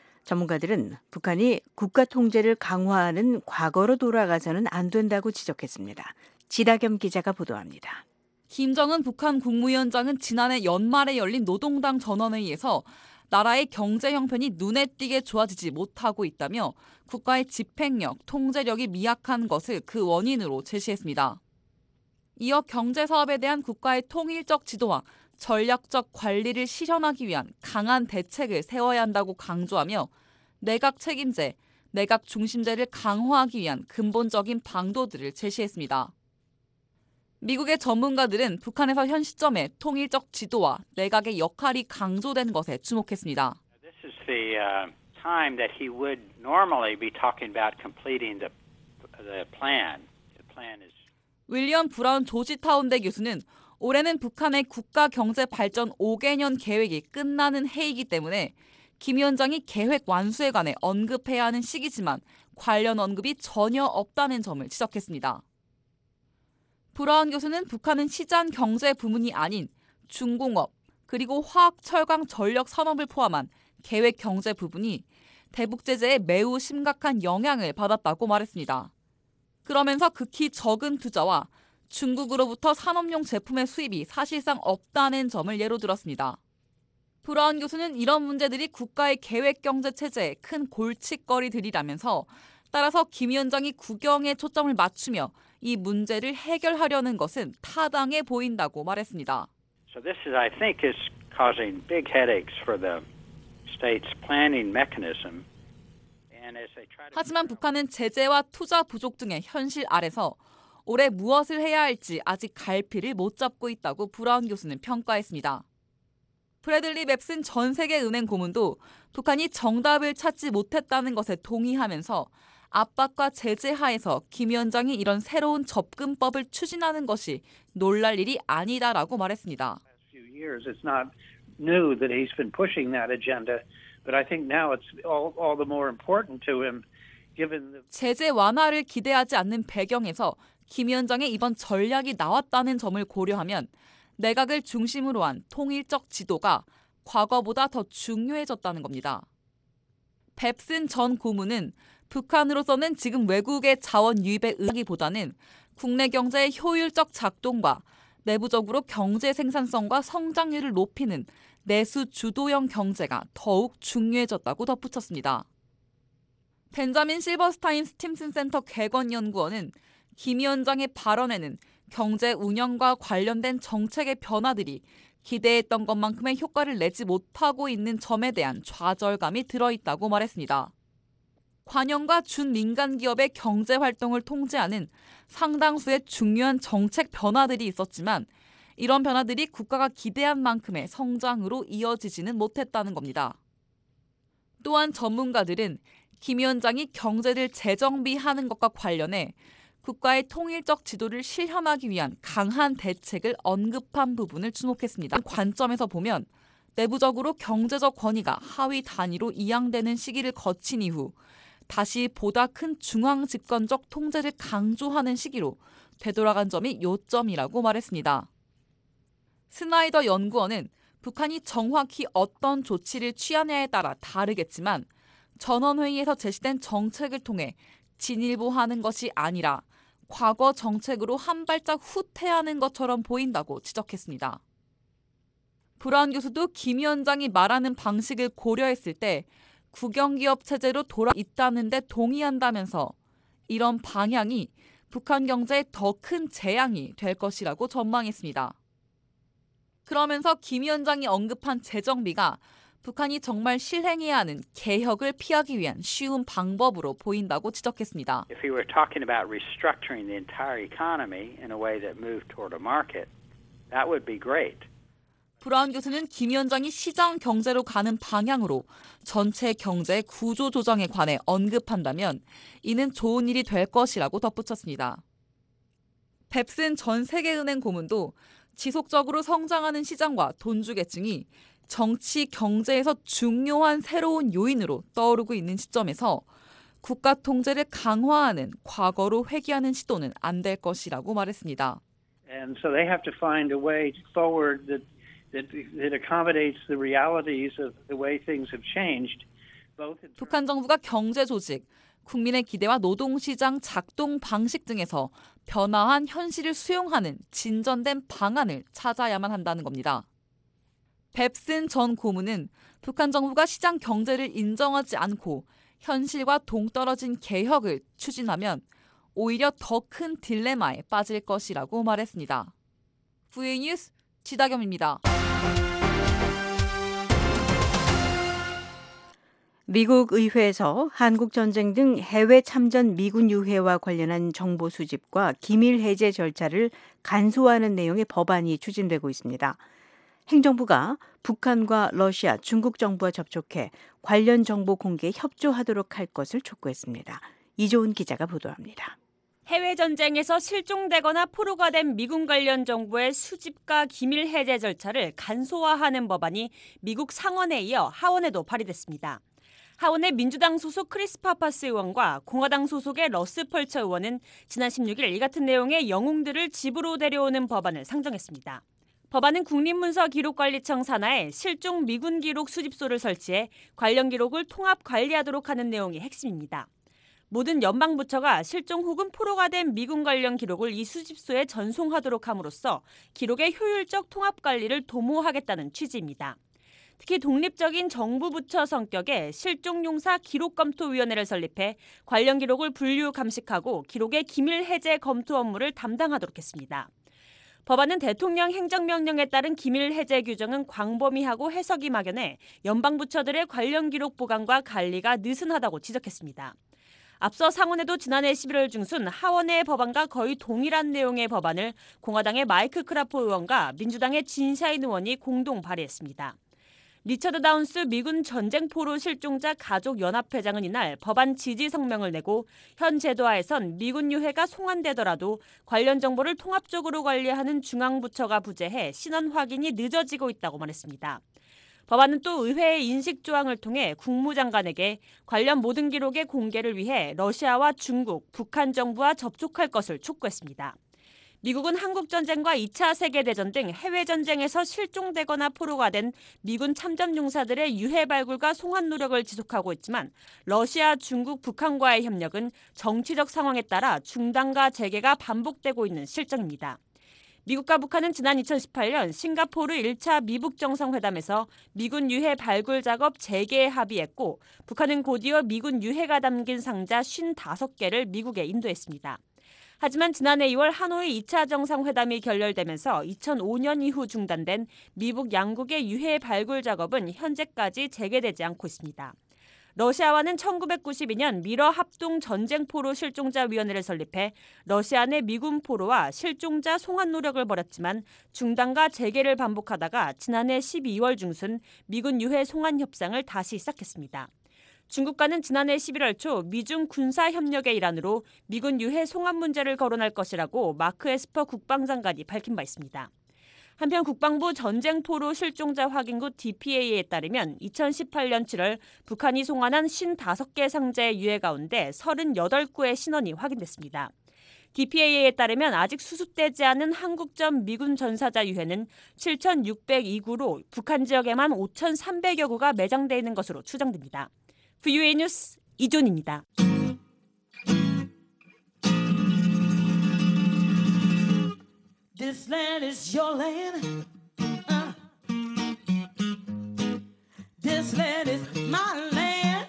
전문가들은 북한이 국가 통제를 강화하는 과거로 돌아가서는 안 된다고 지적했습니다. 지다겸 기자가 보도합니다. 김정은 북한 국무위원장은 지난해 연말에 열린 노동당 전원회의에서 나라의 경제 형편이 눈에 띄게 좋아지지 못하고 있다며 국가의 집행력, 통제력이 미약한 것을 그 원인으로 제시했습니다. 이어 경제 사업에 대한 국가의 통일적 지도와 전략적 관리를 실현하기 위한 강한 대책을 세워야 한다고 강조하며 내각 책임제, 내각 중심제를 강화하기 위한 근본적인 방도들을 제시했습니다. 미국의 전문가들은 북한에서 현 시점에 통일적 지도와 내각의 역할이 강조된 것에 주목했습니다. This is the time that he would normally be talking about completing the plan. The plan is 윌리엄 브라운 조지타운대 교수는 올해는 북한의 국가 경제 발전 5개년 계획이 끝나는 해이기 때문에 김 위원장이 계획 완수에 관해 언급해야 하는 시기지만 관련 언급이 전혀 없다는 점을 지적했습니다. 브라운 교수는 북한은 시장 경제 부문이 아닌 중공업 그리고 화학, 철강, 전력 산업을 포함한 계획 경제 부분이 대북 제재에 매우 심각한 영향을 받았다고 말했습니다. 그러면서 극히 적은 투자와 중국으로부터 산업용 제품의 수입이 사실상 없다는 점을 예로 들었습니다. 브라운 교수는 이런 문제들이 국가의 계획 경제 체제에 큰 골칫거리들이라면서 따라서 김 위원장이 국영에 초점을 맞추며 이 문제를 해결하려는 것은 타당해 보인다고 말했습니다. So this is, I think, is causing big headaches for the state's planning mechanism. And as they try to 하지만 북한은 제재와 투자 부족 등의 현실 아래서 올해 무엇을 해야 할지 아직 갈피를 못 잡고 있다고 브라운 교수는 평가했습니다. 브래들리 맵슨 전 세계은행 고문도 북한이 정답을 찾지 못했다는 것에 동의하면서 압박과 제재 하에서 김 위원장이 이런 새로운 접근법을 추진하는 것이 놀랄 일이 아니다라고 말했습니다. It's not new that he's been pushing that agenda, but I think now it's all the more important to him given the 제재 완화를 기대하지 않는 배경에서 김 위원장의 이번 전략이 나왔다는 점을 고려하면 내각을 중심으로 한 통일적 지도가 과거보다 더 중요해졌다는 겁니다. 뱁슨 전 고문은 북한으로서는 지금 외국의 자원 유입에 의하기보다는 국내 경제의 효율적 작동과 내부적으로 경제 생산성과 성장률을 높이는 내수 주도형 경제가 더욱 중요해졌다고 덧붙였습니다. 벤자민 실버스타인 스팀슨 센터 개건연구원은 김 위원장의 발언에는 경제 운영과 관련된 정책의 변화들이 기대했던 것만큼의 효과를 내지 못하고 있는 점에 대한 좌절감이 들어있다고 말했습니다. 관영과 준민간 기업의 경제 활동을 통제하는 상당수의 중요한 정책 변화들이 있었지만 이런 변화들이 국가가 기대한 만큼의 성장으로 이어지지는 못했다는 겁니다. 또한 전문가들은 김 위원장이 경제를 재정비하는 것과 관련해 국가의 통일적 지도를 실현하기 위한 강한 대책을 언급한 부분을 주목했습니다. 관점에서 보면 내부적으로 경제적 권위가 하위 단위로 이양되는 시기를 거친 이후 다시 보다 큰 중앙 집권적 통제를 강조하는 시기로 되돌아간 점이 요점이라고 말했습니다. 스나이더 연구원은 북한이 정확히 어떤 조치를 취하냐에 따라 다르겠지만 전원회의에서 제시된 정책을 통해 진일보하는 것이 아니라 과거 정책으로 한 발짝 후퇴하는 것처럼 보인다고 지적했습니다. 브라운 교수도 김 위원장이 말하는 방식을 고려했을 때 국영기업 체제로 돌아 있다는데 동의한다면서 이런 방향이 북한 경제에 더 큰 재앙이 될 것이라고 전망했습니다. 그러면서 김 위원장이 언급한 재정비가 북한이 정말 실행해야 하는 개혁을 피하기 위한 쉬운 방법으로 보인다고 지적했습니다. If we were talking about restructuring the entire economy in a way that moved toward a market, that would be great. 브라운 교수는 김 위원장이 시장 경제로 가는 방향으로 전체 경제 구조 조정에 관해 언급한다면 이는 좋은 일이 될 것이라고 덧붙였습니다. 뱁슨 전 세계은행 고문도 지속적으로 성장하는 시장과 돈주계층이 정치, 경제에서 중요한 새로운 요인으로 떠오르고 있는 시점에서 국가 통제를 강화하는 과거로 회귀하는 시도는 안 될 것이라고 말했습니다. And so they have to find a way forward that accommodates the realities of the way things have changed. 북한 정부가 경제 조직, 국민의 기대와 노동시장 작동 방식 등에서 변화한 현실을 수용하는 진전된 방안을 찾아야만 한다는 겁니다. 뱁슨 전 고문은 북한 정부가 시장 경제를 인정하지 않고 현실과 동떨어진 개혁을 추진하면 오히려 더 큰 딜레마에 빠질 것이라고 말했습니다. VA 뉴스 지다겸입니다. 미국 의회에서 한국 전쟁 등 해외 참전 미군 유해와 관련한 정보 수집과 기밀 해제 절차를 간소화하는 내용의 법안이 추진되고 있습니다. 행정부가 북한과 러시아, 중국 정부와 접촉해 관련 정보 공개에 협조하도록 할 것을 촉구했습니다. 이조은 기자가 보도합니다. 해외 전쟁에서 실종되거나 포로가 된 미군 관련 정보의 수집과 기밀 해제 절차를 간소화하는 법안이 미국 상원에 이어 하원에도 발의됐습니다. 하원의 민주당 소속 크리스 파파스 의원과 공화당 소속의 러스 펄처 의원은 지난 16일 이 같은 내용의 영웅들을 집으로 데려오는 법안을 상정했습니다. 법안은 국립문서기록관리청 산하에 실종 미군 기록 수집소를 설치해 관련 기록을 통합 관리하도록 하는 내용이 핵심입니다. 모든 연방부처가 실종 혹은 포로가 된 미군 관련 기록을 이 수집소에 전송하도록 함으로써 기록의 효율적 통합 관리를 도모하겠다는 취지입니다. 특히 독립적인 정부 부처 성격의 실종용사 기록검토위원회를 설립해 관련 기록을 분류 감식하고 기록의 기밀 해제 검토 업무를 담당하도록 했습니다. 법안은 대통령 행정명령에 따른 기밀 해제 규정은 광범위하고 해석이 막연해 연방부처들의 관련 기록 보관과 관리가 느슨하다고 지적했습니다. 앞서 상원에도 지난해 11월 중순 하원의 법안과 거의 동일한 내용의 법안을 공화당의 마이크 크라포 의원과 민주당의 진샤인 의원이 공동 발의했습니다. 리처드 다운스 미군 전쟁포로 실종자 가족연합회장은 이날 법안 지지 성명을 내고 현 제도하에선 미군 유해가 송환되더라도 관련 정보를 통합적으로 관리하는 중앙부처가 부재해 신원 확인이 늦어지고 있다고 말했습니다. 법안은 또 의회의 인식 조항을 통해 국무장관에게 관련 모든 기록의 공개를 위해 러시아와 중국, 북한 정부와 접촉할 것을 촉구했습니다. 미국은 한국전쟁과 2차 세계대전 등 해외전쟁에서 실종되거나 포로가 된 미군 참전용사들의 유해 발굴과 송환 노력을 지속하고 있지만 러시아, 중국, 북한과의 협력은 정치적 상황에 따라 중단과 재개가 반복되고 있는 실정입니다. 미국과 북한은 지난 2018년 싱가포르 1차 미북 정상회담에서 미군 유해 발굴 작업 재개에 합의했고 북한은 곧이어 미군 유해가 담긴 상자 55개를 미국에 인도했습니다. 하지만 지난해 2월 하노이 2차 정상회담이 결렬되면서 2005년 이후 중단된 미북 양국의 유해 발굴 작업은 현재까지 재개되지 않고 있습니다. 러시아와는 1992년 미러 합동 전쟁포로 실종자위원회를 설립해 러시아 내 미군 포로와 실종자 송환 노력을 벌였지만 중단과 재개를 반복하다가 지난해 12월 중순 미군 유해 송환 협상을 다시 시작했습니다. 중국과는 지난해 11월 초 미중 군사협력의 일환으로 미군 유해 송환 문제를 거론할 것이라고 마크 에스퍼 국방장관이 밝힌 바 있습니다. 한편 국방부 전쟁포로 실종자 확인국 DPA에 따르면 2018년 7월 북한이 송환한 55개 상자의 유해 가운데 38구의 신원이 확인됐습니다. DPA에 따르면 아직 수습되지 않은 한국전 미군 전사자 유해는 7,602구로 북한 지역에만 5,300여 구가 매장돼 있는 것으로 추정됩니다. VA 뉴스 이존입니다. This land is your land. This land is my land.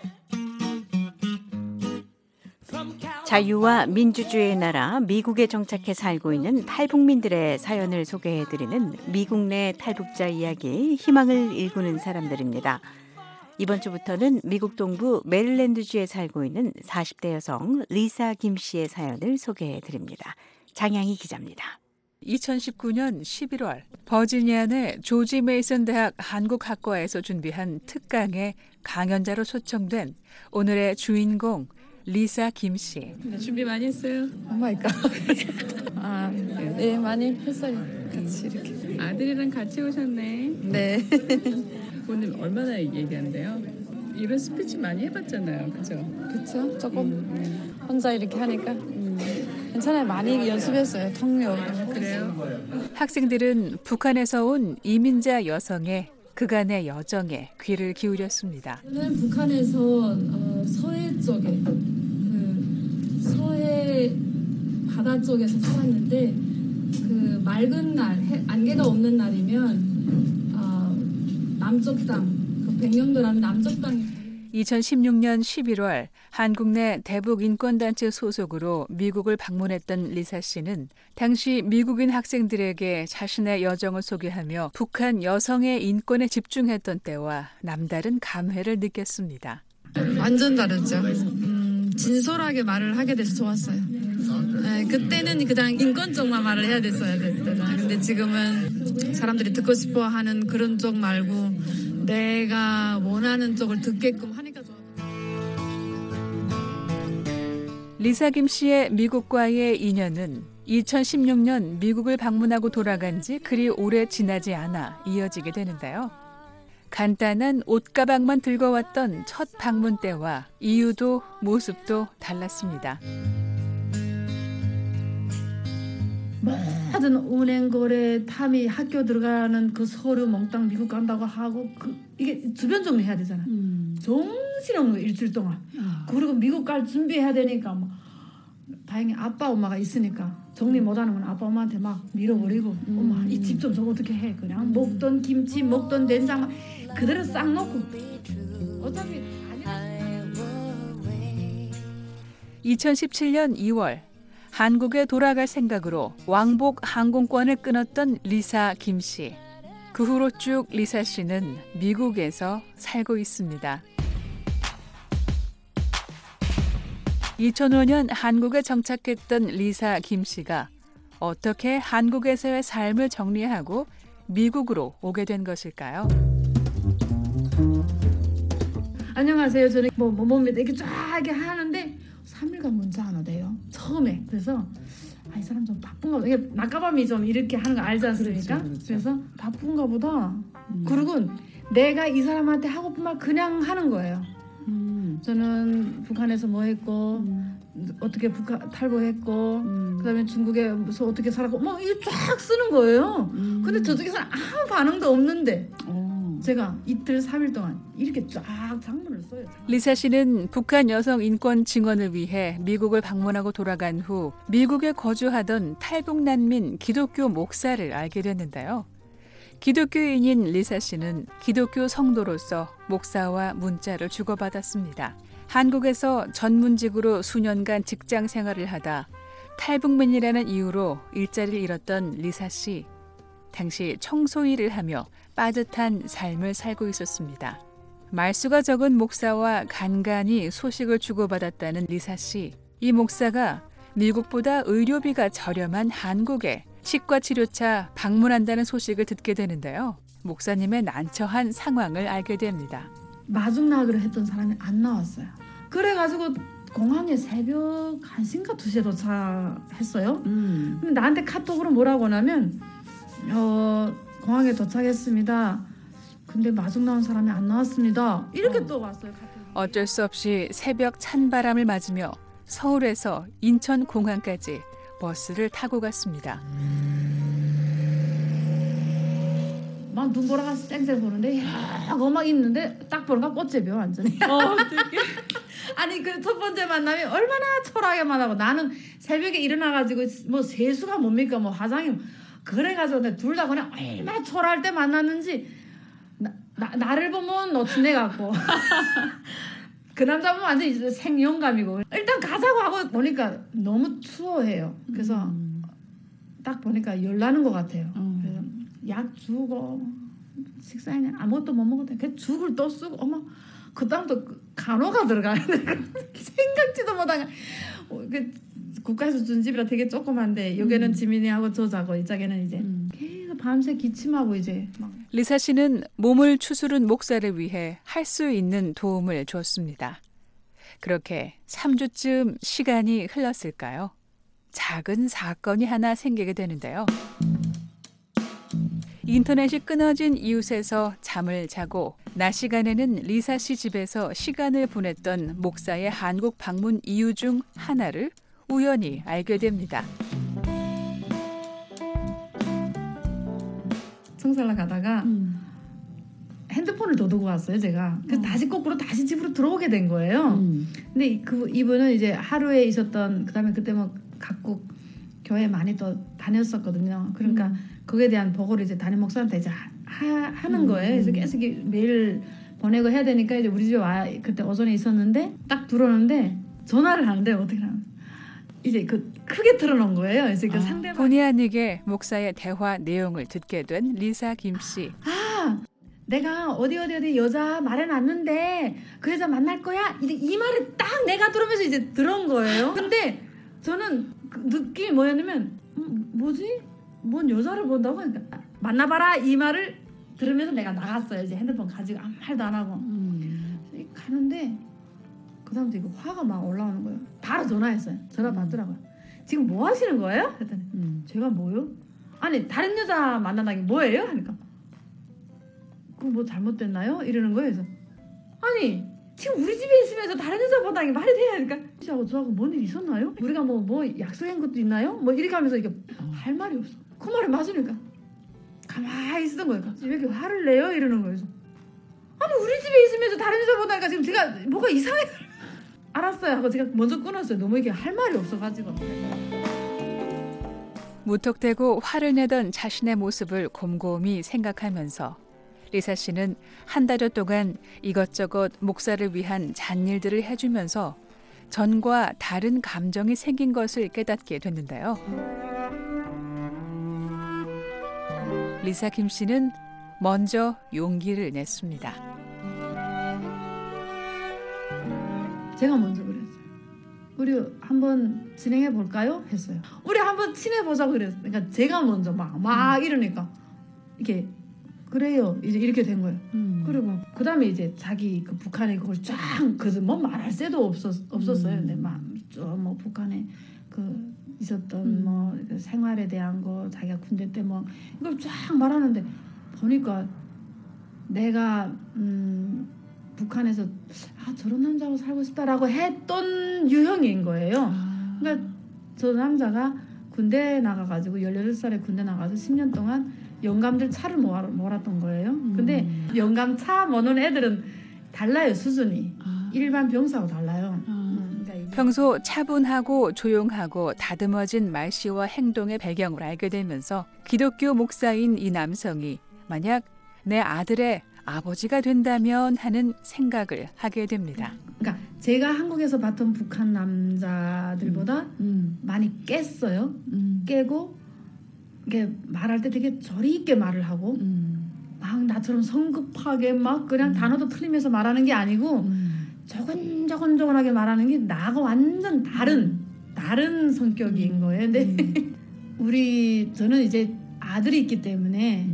자유와 민주주의의 나라 미국에 정착해 살고 있는 탈북민들의 사연을 소개해드리는 미국 내 탈북자 이야기, 희망을 일구는 사람들입니다. 이번 주부터는 미국 동부 메릴랜드주에 살고 있는 40대 여성 리사 김 씨의 사연을 소개해드립니다. 장양희 기자입니다. 2019년 11월 버지니아 내 조지 메이슨 대학 한국학과에서 준비한 특강에 강연자로 초청된 오늘의 주인공 리사 김 씨. 준비 많이 했어요? 오 마이 갓. 네, 많이 했어요. 같이 이렇게. 아들이랑 같이 오셨네. 네. 오늘 얼마나 얘기한대요? 이런 스피치 많이 해봤잖아요, 그죠? 그렇죠. 조금 혼자 이렇게 하니까 괜찮아요. 많이 연습했어요. 통역. 그래요? 학생들은 북한에서 온 이민자 여성의 그간의 여정에 귀를 기울였습니다. 저는 북한에서 서해 쪽에 서해 바다 쪽에서 살았는데 그 맑은 날, 안개가 없는 날이면 남쪽 땅, 그 백령도라는 남쪽당이 2016년 11월 한국 내 대북 인권단체 소속으로 미국을 방문했던 리사 씨는 당시 미국인 학생들에게 자신의 여정을 소개하며 북한 여성의 인권에 집중했던 때와 남다른 감회를 느꼈습니다. 완전 다르죠. 진솔하게 말을 하게 돼서 좋았어요. 네, 그때는 그냥 인권 쪽만 말을 해야 됐어야 됐잖아요. 근데 지금은 사람들이 듣고 싶어하는 그런 쪽 말고 내가 원하는 쪽을 듣게끔 하니까 좋아요. 리사 김 씨의 미국과의 인연은 2016년 미국을 방문하고 돌아간 지 그리 오래 지나지 않아 이어지게 되는데요. 간단한 옷가방만 들고 왔던 첫 방문 때와 이유도 모습도 달랐습니다. 모든 은행 거래 탐이 학교 들어가는 그 서류 몽땅 미국 간다고 하고 이게 주변 정리해야 되잖아. 정신없는 거 일주일 동안. 그리고 미국 갈 준비해야 되니까 뭐 다행히 아빠 엄마가 있으니까 정리 못하는 건 아빠 엄마한테 막 밀어버리고 엄마 이 집 좀 저거 어떻게 해. 그냥 먹던 김치 먹던 된장 막 그대로 싹 넣고 어차피 2017년 2월 한국에 돌아갈 생각으로 왕복 항공권을 끊었던 리사 김 씨. 그 후로 쭉 리사 씨는 미국에서 살고 있습니다. 2005년 한국에 정착했던 리사 김 씨가 어떻게 한국에서의 삶을 정리하고 미국으로 오게 된 것일까요? 안녕하세요. 저는 몸에 이렇게 쫙 하는데 3일간 문자 안 오대요. 처음에. 그래서 이 사람 좀 바쁜가 보다. 이게 낮가밤이 좀 이렇게 하는 거 알지 않습니까? 그렇죠. 그래서 바쁜가 보다. 그리고 내가 이 사람한테 하고픈 말 그냥 하는 거예요. 저는 북한에서 뭐 했고 어떻게 북한 탈북했고 그다음에 중국에서 어떻게 살았고 뭐 이거 쫙 쓰는 거예요. 근데 저쪽에서는 아무 반응도 없는데 제가 이틀 3일 동안 이렇게 쫙 장문을 써요. 리사 씨는 북한 여성 인권 증언을 위해 미국을 방문하고 돌아간 후 미국에 거주하던 탈북 난민 기독교 목사를 알게 됐는데요. 기독교인인 리사 씨는 기독교 성도로서 목사와 문자를 주고받았습니다. 한국에서 전문직으로 수년간 직장 생활을 하다 탈북민이라는 이유로 일자리를 잃었던 리사 씨. 당시 청소 일을 하며 빠듯한 삶을 살고 있었습니다. 말수가 적은 목사와 간간히 소식을 주고받았다는 리사 씨. 이 목사가 미국보다 의료비가 저렴한 한국에 치과치료차 방문한다는 소식을 듣게 되는데요. 목사님의 난처한 상황을 알게 됩니다. 마중나기로 했던 사람이 안 나왔어요. 그래가지고 공항에 새벽 1시인가 2시에 도착했어요. 근데 나한테 카톡으로 뭐라고 하냐면 공항에 도착했습니다. 근데 마중 나온 사람이 안 나왔습니다. 이렇게 또 왔어요. 어쩔 수 없이 새벽 찬바람을 맞으며 서울에서 인천공항까지 버스를 타고 갔습니다. 막 눈 돌아가서 쌩쌩 보는데 막 있는데 딱 보니까 꽃집이요 완전히. 어떡해. 아니 그 첫 번째 만남이 얼마나 초라하게만 하고 나는 새벽에 일어나가지고 뭐 세수가 뭡니까 뭐 화장이 그래가지고 둘 다 그냥 얼마나 초라할 때 만났는지 나를 보면 노친애 같고 그 남자 보면 완전 이제 생영감이고 일단 가자고 하고 보니까 너무 추워해요. 그래서 딱 보니까 열나는 것 같아요. 그래서 약 주고 식사에 아무것도 못 먹었대. 그 죽을 또 쓰고 어머 그 다음부터 간호가 들어가는데 생각지도 못한 그 국가에서 준 집이라 되게 조그만데 여기는 지민이하고 저 자고 이 짝에는 이제 계속 밤새 기침하고 이제 막. 리사 씨는 몸을 추스른 목사를 위해 할 수 있는 도움을 줬습니다. 그렇게 3주쯤 시간이 흘렀을까요? 작은 사건이 하나 생기게 되는데요. 인터넷이 끊어진 이웃에서 잠을 자고 낮 시간에는 리사 씨 집에서 시간을 보냈던 목사의 한국 방문 이유 중 하나를 우연히 알게 됩니다. 청살라 가다가 핸드폰을 도둑고 왔어요 제가. 그래서 다시 거꾸로 다시 집으로 들어오게 된 거예요. 근데 그 이분은 이제 하루에 있었던 그다음에 그때 뭐 각국 교회 많이 또 다녔었거든요. 그러니까 거기에 대한 보고를 이제 담임 목사한테 이제 하는 거예요. 그래서 계속 매일 보내고 해야 되니까 이제 우리 집에 와 그때 오전에 있었는데 딱 들어오는데 전화를 하는데 어떻게 하는 이제 그 크게 틀어놓은 거예요. 그래서 그 상대방 본의 아니게 목사의 대화 내용을 듣게 된 리사 김 씨. 내가 어디 여자 말해놨는데 그 여자 만날 거야? 이 말을 딱 내가 들으면서 이제 들은 거예요. 근데 저는 그 느낌이 뭐였냐면 뭐지? 뭔 여자를 본다고? 그러니까 만나봐라 이 말을 들으면서 내가 나갔어요. 이제 핸드폰 가지고 아무 말도 안 하고 가는데 그 사람도 이거 화가 막 올라오는 거예요. 바로 전화했어요. 전화 받더라고요. 지금 뭐 하시는 거예요? 그랬더니 제가 뭐요? 아니 다른 여자 만난다는 게 뭐예요? 하니까 그거 뭐 잘못됐나요? 이러는 거예요. 그래서 아니 지금 우리 집에 있으면서 다른 여자 본다는 게 말이 돼야 하니까 저하고 뭔 일 있었나요? 우리가 뭐 약속한 것도 있나요? 뭐 이렇게 하면서 이게 할 말이 없어. 그 말이 맞으니까 가만히 있었던 거예요. 왜 이렇게 화를 내요? 이러는 거예요. 아니 우리 집에 있으면서 다른 여자 보다가 지금 제가 뭐가 이상해. 알았어요 하고 제가 먼저 끊었어요. 너무 이게 할 말이 없어가지고. 무턱대고 화를 내던 자신의 모습을 곰곰이 생각하면서 리사 씨는 한 달여 동안 이것저것 목사를 위한 잔일들을 해주면서 전과 다른 감정이 생긴 것을 깨닫게 됐는데요. 리사 김 씨는 먼저 용기를 냈습니다. 제가 먼저 그랬어요. 우리 한번 진행해 볼까요? 했어요. 우리 한번 친해보자고 그랬어요. 그러니까 제가 먼저 막 이러니까 이게 그래요. 이제 이렇게 된 거예요. 그리고 그 다음에 이제 자기 그 북한에 그걸 쫙 그래서 뭐 말할 새도 없었어요. 근데 막 뭐 북한에 그 있었던 뭐 그 생활에 대한 거 자기가 군대 때 뭐 이걸 쫙 말하는데 보니까 내가 북한에서 저런 남자하고 살고 싶다라고 했던 유형인 거예요. 그러니까 저 남자가 군대 나가가지고 18살에 군대 나가서 10년 동안 영감들 차를 몰았던 거예요. 근데 영감 차 모는 애들은 달라요, 수준이. 일반 병사하고 달라요. 평소 차분하고 조용하고 다듬어진 말씨와 행동의 배경을 알게 되면서 기독교 목사인 이 남성이 만약 내 아들의 아버지가 된다면 하는 생각을 하게 됩니다. 그러니까 제가 한국에서 봤던 북한 남자들보다 많이 깼어요. 깨고 이게 말할 때 되게 저리 있게 말을 하고 막 나처럼 성급하게 막 그냥 단어도 틀리면서 말하는 게 아니고 조근조근하게 말하는 게 나하고 완전 다른 성격인 거예요. 근데 저는 이제 아들이 있기 때문에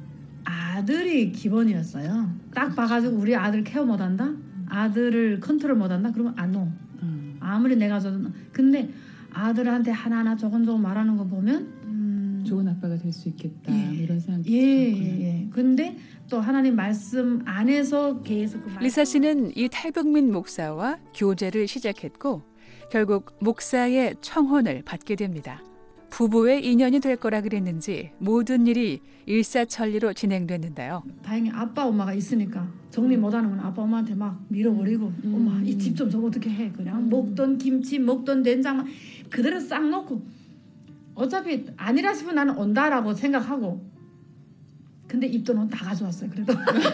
아들이 기본이었어요. 딱 봐가지고 우리 아들 케어 못한다? 아들을 컨트롤 못한다? 그러면 안 오. 아무리 내가 줘도. 근데 아들한테 하나하나 조금 말하는 거 보면 좋은 아빠가 될 수 있겠다. 이런 생각이 예. 근데 또 하나님 말씀 안에서 계속 리사 씨는 이 탈북민 목사와 교제를 시작했고 결국 목사의 청혼을 받게 됩니다. 부부의 인연이 될 거라 그랬는지 모든 일이 일사천리로 진행됐는데요. 다행히 아빠 엄마가 있으니까 정리 못하는 건 아빠 엄마한테 막 밀어버리고 엄마 이 집 좀 저거 어떻게 해. 그냥 먹던 김치 먹던 된장만 그대로 싹 넣고 어차피 아니라 싶으면 나는 온다라고 생각하고 근데 입돈은 다 가져왔어요. 그래도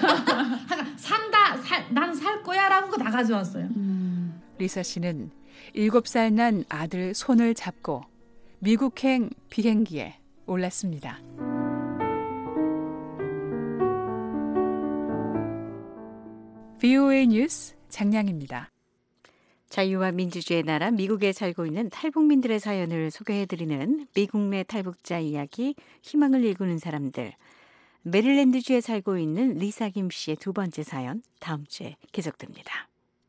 난 살 거야 라고 다 가져왔어요. 리사 씨는 7살 난 아들 손을 잡고 미국행 비행기에 올랐습니다. VOA 뉴스 장량입니다. 자유와 민주주의의 나라 미국에 살고 있는 탈북민들의 사연을 소개해드리는 미국 내 탈북자 이야기 희망을 일구는 사람들. 메릴랜드주에 살고 있는 리사 김 씨의 두 번째 사연 다음 주에 계속됩니다.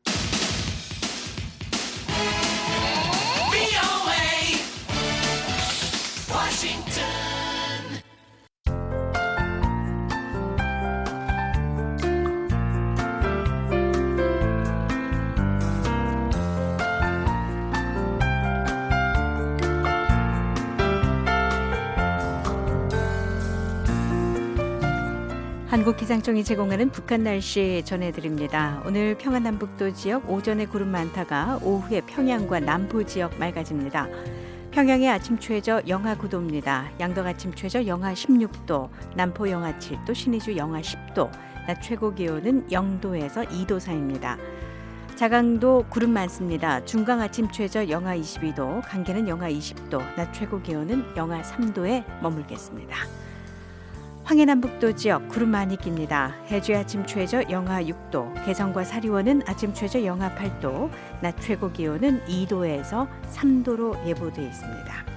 한국기상청이 제공하는 북한 날씨 전해드립니다. 오늘 평안남북도 지역 오전에 구름 많다가 오후에 평양과 남부 지역 맑아집니다. 평양의 아침 최저 영하 9도입니다. 양덕 아침 최저 영하 16도, 남포 영하 7도, 신의주 영하 10도, 낮 최고 기온은 0도에서 2도 사이입니다. 자강도 구름 많습니다. 중강 아침 최저 영하 22도, 강계는 영하 20도, 낮 최고 기온은 영하 3도에 머물겠습니다. 황해남북도 지역 구름 많이 낍니다. 해주의 아침 최저 영하 6도, 개성과 사리원은 아침 최저 영하 8도, 낮 최고 기온은 2도에서 3도로 예보되어 있습니다.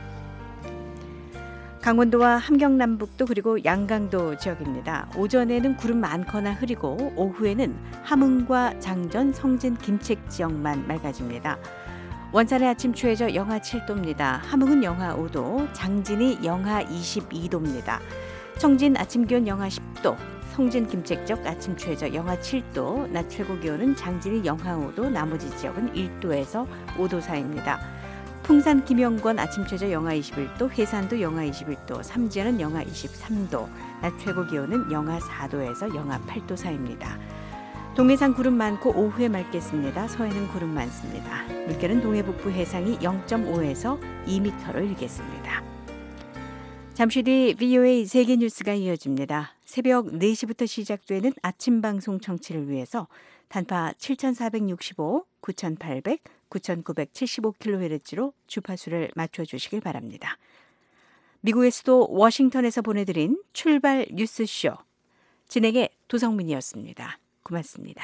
강원도와 함경남북도 그리고 양강도 지역입니다. 오전에는 구름 많거나 흐리고 오후에는 함흥과 장전, 성진, 김책 지역만 맑아집니다. 원산의 아침 최저 영하 7도입니다. 함흥은 영하 5도, 장진이 영하 22도입니다. 청진 아침 기온 영하 10도, 성진, 김책 지역 아침 최저 영하 7도, 낮 최고 기온은 장진이 영하 5도, 나머지 지역은 1도에서 5도 사이입니다. 풍산 김영권 아침 최저 영하 21도, 해산도 영하 21도, 삼지연은 영하 23도, 낮 최고 기온은 영하 4도에서 영하 8도 사이입니다. 동해상 구름 많고 오후에 맑겠습니다. 서해는 구름 많습니다. 물결은 동해북부 해상이 0.5에서 2m로 일겠습니다. 잠시 뒤 VOA 세계 뉴스가 이어집니다. 새벽 4시부터 시작되는 아침 방송 청취를 위해서 단파 7465, 9800, 9975kHz로 주파수를 맞춰주시길 바랍니다. 미국의 수도 워싱턴에서 보내드린 출발 뉴스쇼. 진행의 도성민이었습니다. 고맙습니다.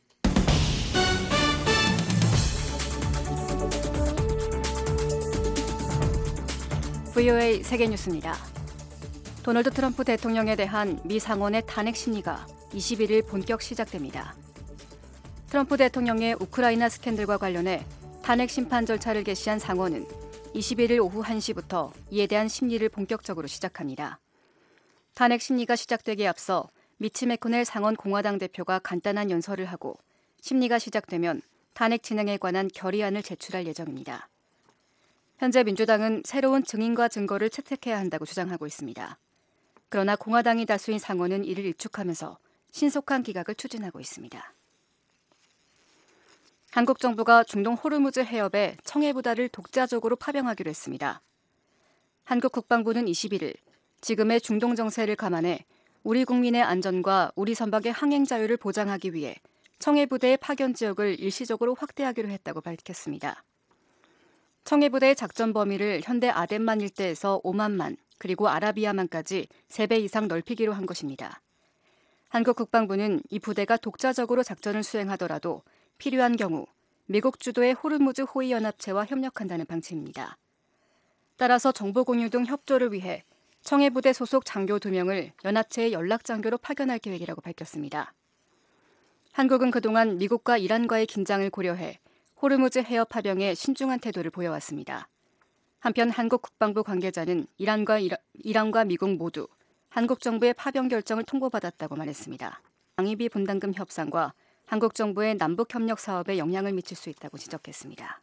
VOA 세계뉴스입니다. 도널드 트럼프 대통령에 대한 미 상원의 탄핵 심리가 21일 본격 시작됩니다. 트럼프 대통령의 우크라이나 스캔들과 관련해 탄핵 심판 절차를 개시한 상원은 21일 오후 1시부터 이에 대한 심리를 본격적으로 시작합니다. 탄핵 심리가 시작되기에 앞서 미치 매코넬 상원 공화당 대표가 간단한 연설을 하고 심리가 시작되면 탄핵 진행에 관한 결의안을 제출할 예정입니다. 현재 민주당은 새로운 증인과 증거를 채택해야 한다고 주장하고 있습니다. 그러나 공화당이 다수인 상원은 이를 일축하면서 신속한 기각을 추진하고 있습니다. 한국 정부가 중동 호르무즈 해협에 청해부대를 독자적으로 파병하기로 했습니다. 한국 국방부는 21일 지금의 중동 정세를 감안해 우리 국민의 안전과 우리 선박의 항행 자유를 보장하기 위해 청해부대의 파견 지역을 일시적으로 확대하기로 했다고 밝혔습니다. 청해부대의 작전 범위를 현대 아덴만 일대에서 오만만 그리고 아라비아만까지 3배 이상 넓히기로 한 것입니다. 한국 국방부는 이 부대가 독자적으로 작전을 수행하더라도 필요한 경우 미국 주도의 호르무즈 호위연합체와 협력한다는 방침입니다. 따라서 정보 공유 등 협조를 위해 청해부대 소속 장교 2명을 연합체의 연락장교로 파견할 계획이라고 밝혔습니다. 한국은 그동안 미국과 이란과의 긴장을 고려해 호르무즈 해협 파병에 신중한 태도를 보여왔습니다. 한편 한국 국방부 관계자는 이란과 미국 모두 한국 정부의 파병 결정을 통보받았다고 말했습니다. 방위비 분담금 협상과 한국 정부의 남북 협력 사업에 영향을 미칠 수 있다고 지적했습니다.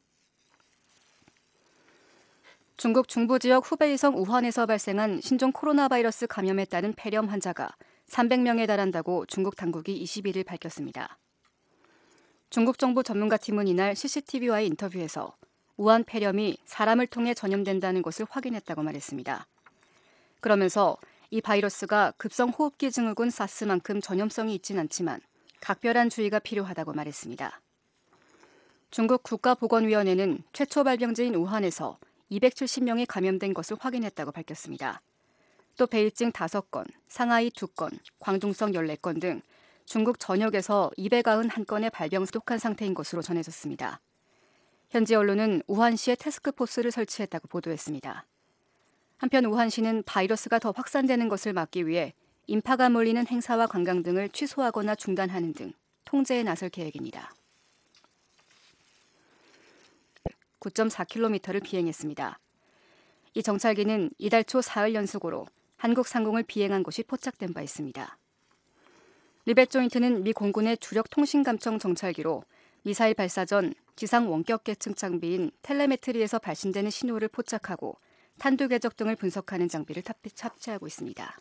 중국 중부 지역 후베이성 우한에서 발생한 신종 코로나 바이러스 감염에 따른 폐렴 환자가 300명에 달한다고 중국 당국이 21일 밝혔습니다. 중국 정부 전문가팀은 이날 CCTV와의 인터뷰에서 우한 폐렴이 사람을 통해 전염된다는 것을 확인했다고 말했습니다. 그러면서 이 바이러스가 급성 호흡기 증후군 사스만큼 전염성이 있진 않지만 각별한 주의가 필요하다고 말했습니다. 중국 국가보건위원회는 최초 발병지인 우한에서 270명이 감염된 것을 확인했다고 밝혔습니다. 또 베이징 5건, 상하이 2건, 광둥성 14건 등 중국 전역에서 291건의 발병 속한 상태인 것으로 전해졌습니다. 현지 언론은 우한시에 태스크포스를 설치했다고 보도했습니다. 한편 우한시는 바이러스가 더 확산되는 것을 막기 위해 인파가 몰리는 행사와 관광 등을 취소하거나 중단하는 등 통제에 나설 계획입니다. 9.4km를 비행했습니다. 이 정찰기는 이달 초 사흘 연속으로 한국 상공을 비행한 것이 포착된 바 있습니다. 리벳 조인트는 미 공군의 주력 통신감청 정찰기로 미사일 발사 전 지상 원격 계층 장비인 텔레메트리에서 발신되는 신호를 포착하고 탄두 궤적 등을 분석하는 장비를 탑재하고 있습니다.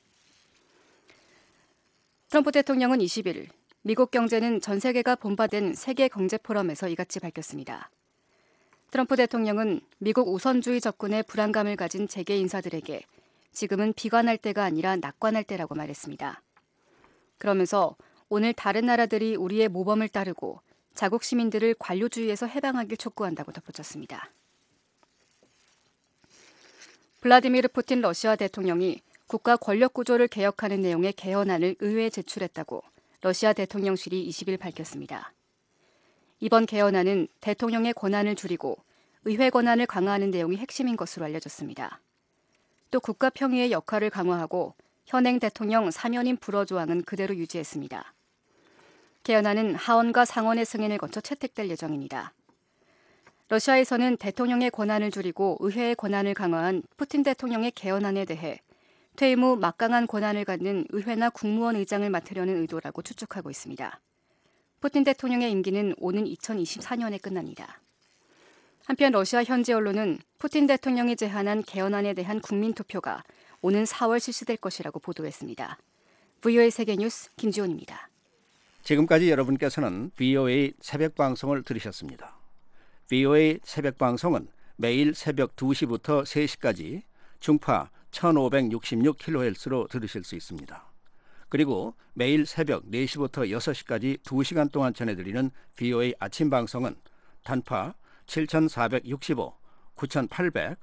트럼프 대통령은 20일 미국 경제는 전 세계가 본받은 세계 경제 포럼에서 이같이 밝혔습니다. 트럼프 대통령은 미국 우선주의 접근에 불안감을 가진 재계 인사들에게 지금은 비관할 때가 아니라 낙관할 때라고 말했습니다. 그러면서 오늘 다른 나라들이 우리의 모범을 따르고 자국 시민들을 관료주의에서 해방하길 촉구한다고 덧붙였습니다. 블라디미르 푸틴 러시아 대통령이 국가 권력 구조를 개혁하는 내용의 개헌안을 의회에 제출했다고 러시아 대통령실이 20일 밝혔습니다. 이번 개헌안은 대통령의 권한을 줄이고 의회 권한을 강화하는 내용이 핵심인 것으로 알려졌습니다. 또 국가 평의의 역할을 강화하고 현행 대통령 사면인 불허 조항은 그대로 유지했습니다. 개헌안은 하원과 상원의 승인을 거쳐 채택될 예정입니다. 러시아에서는 대통령의 권한을 줄이고 의회의 권한을 강화한 푸틴 대통령의 개헌안에 대해 퇴임 후 막강한 권한을 갖는 의회나 국무원 의장을 맡으려는 의도라고 추측하고 있습니다. 푸틴 대통령의 임기는 오는 2024년에 끝납니다. 한편 러시아 현지 언론은 푸틴 대통령이 제안한 개헌안에 대한 국민투표가 오는 4월 실시될 것이라고 보도했습니다. VOA 세계뉴스 김지원입니다. 지금까지 여러분께서는 VOA 새벽방송을 들으셨습니다. VOA 새벽방송은 매일 새벽 2시부터 3시까지 중파 1566kHz로 들으실 수 있습니다. 그리고 매일 새벽 4시부터 6시까지 2시간 동안 전해드리는 VOA 아침방송은 단파 7465, 9800,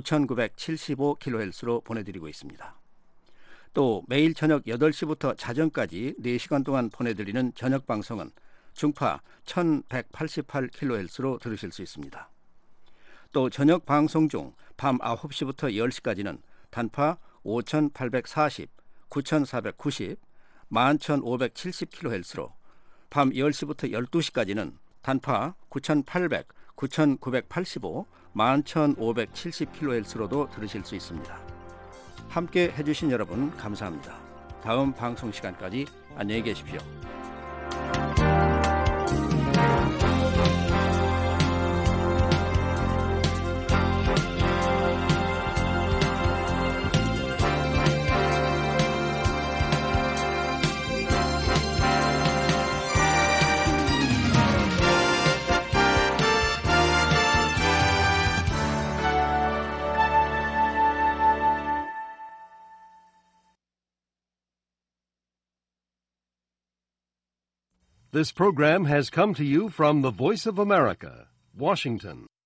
9975kHz로 보내드리고 있습니다. 또 매일 저녁 8시부터 자정까지 4시간 동안 보내드리는 저녁방송은 중파 1188kHz로 들으실 수 있습니다. 또 저녁 방송 중 밤 9시부터 10시까지는 단파 5840, 9490, 11570kHz로 밤 10시부터 12시까지는 단파 9800, 9985, 11570kHz로도 들으실 수 있습니다. 함께 해주신 여러분 감사합니다. 다음 방송 시간까지 안녕히 계십시오. This program has come to you from the Voice of America, Washington.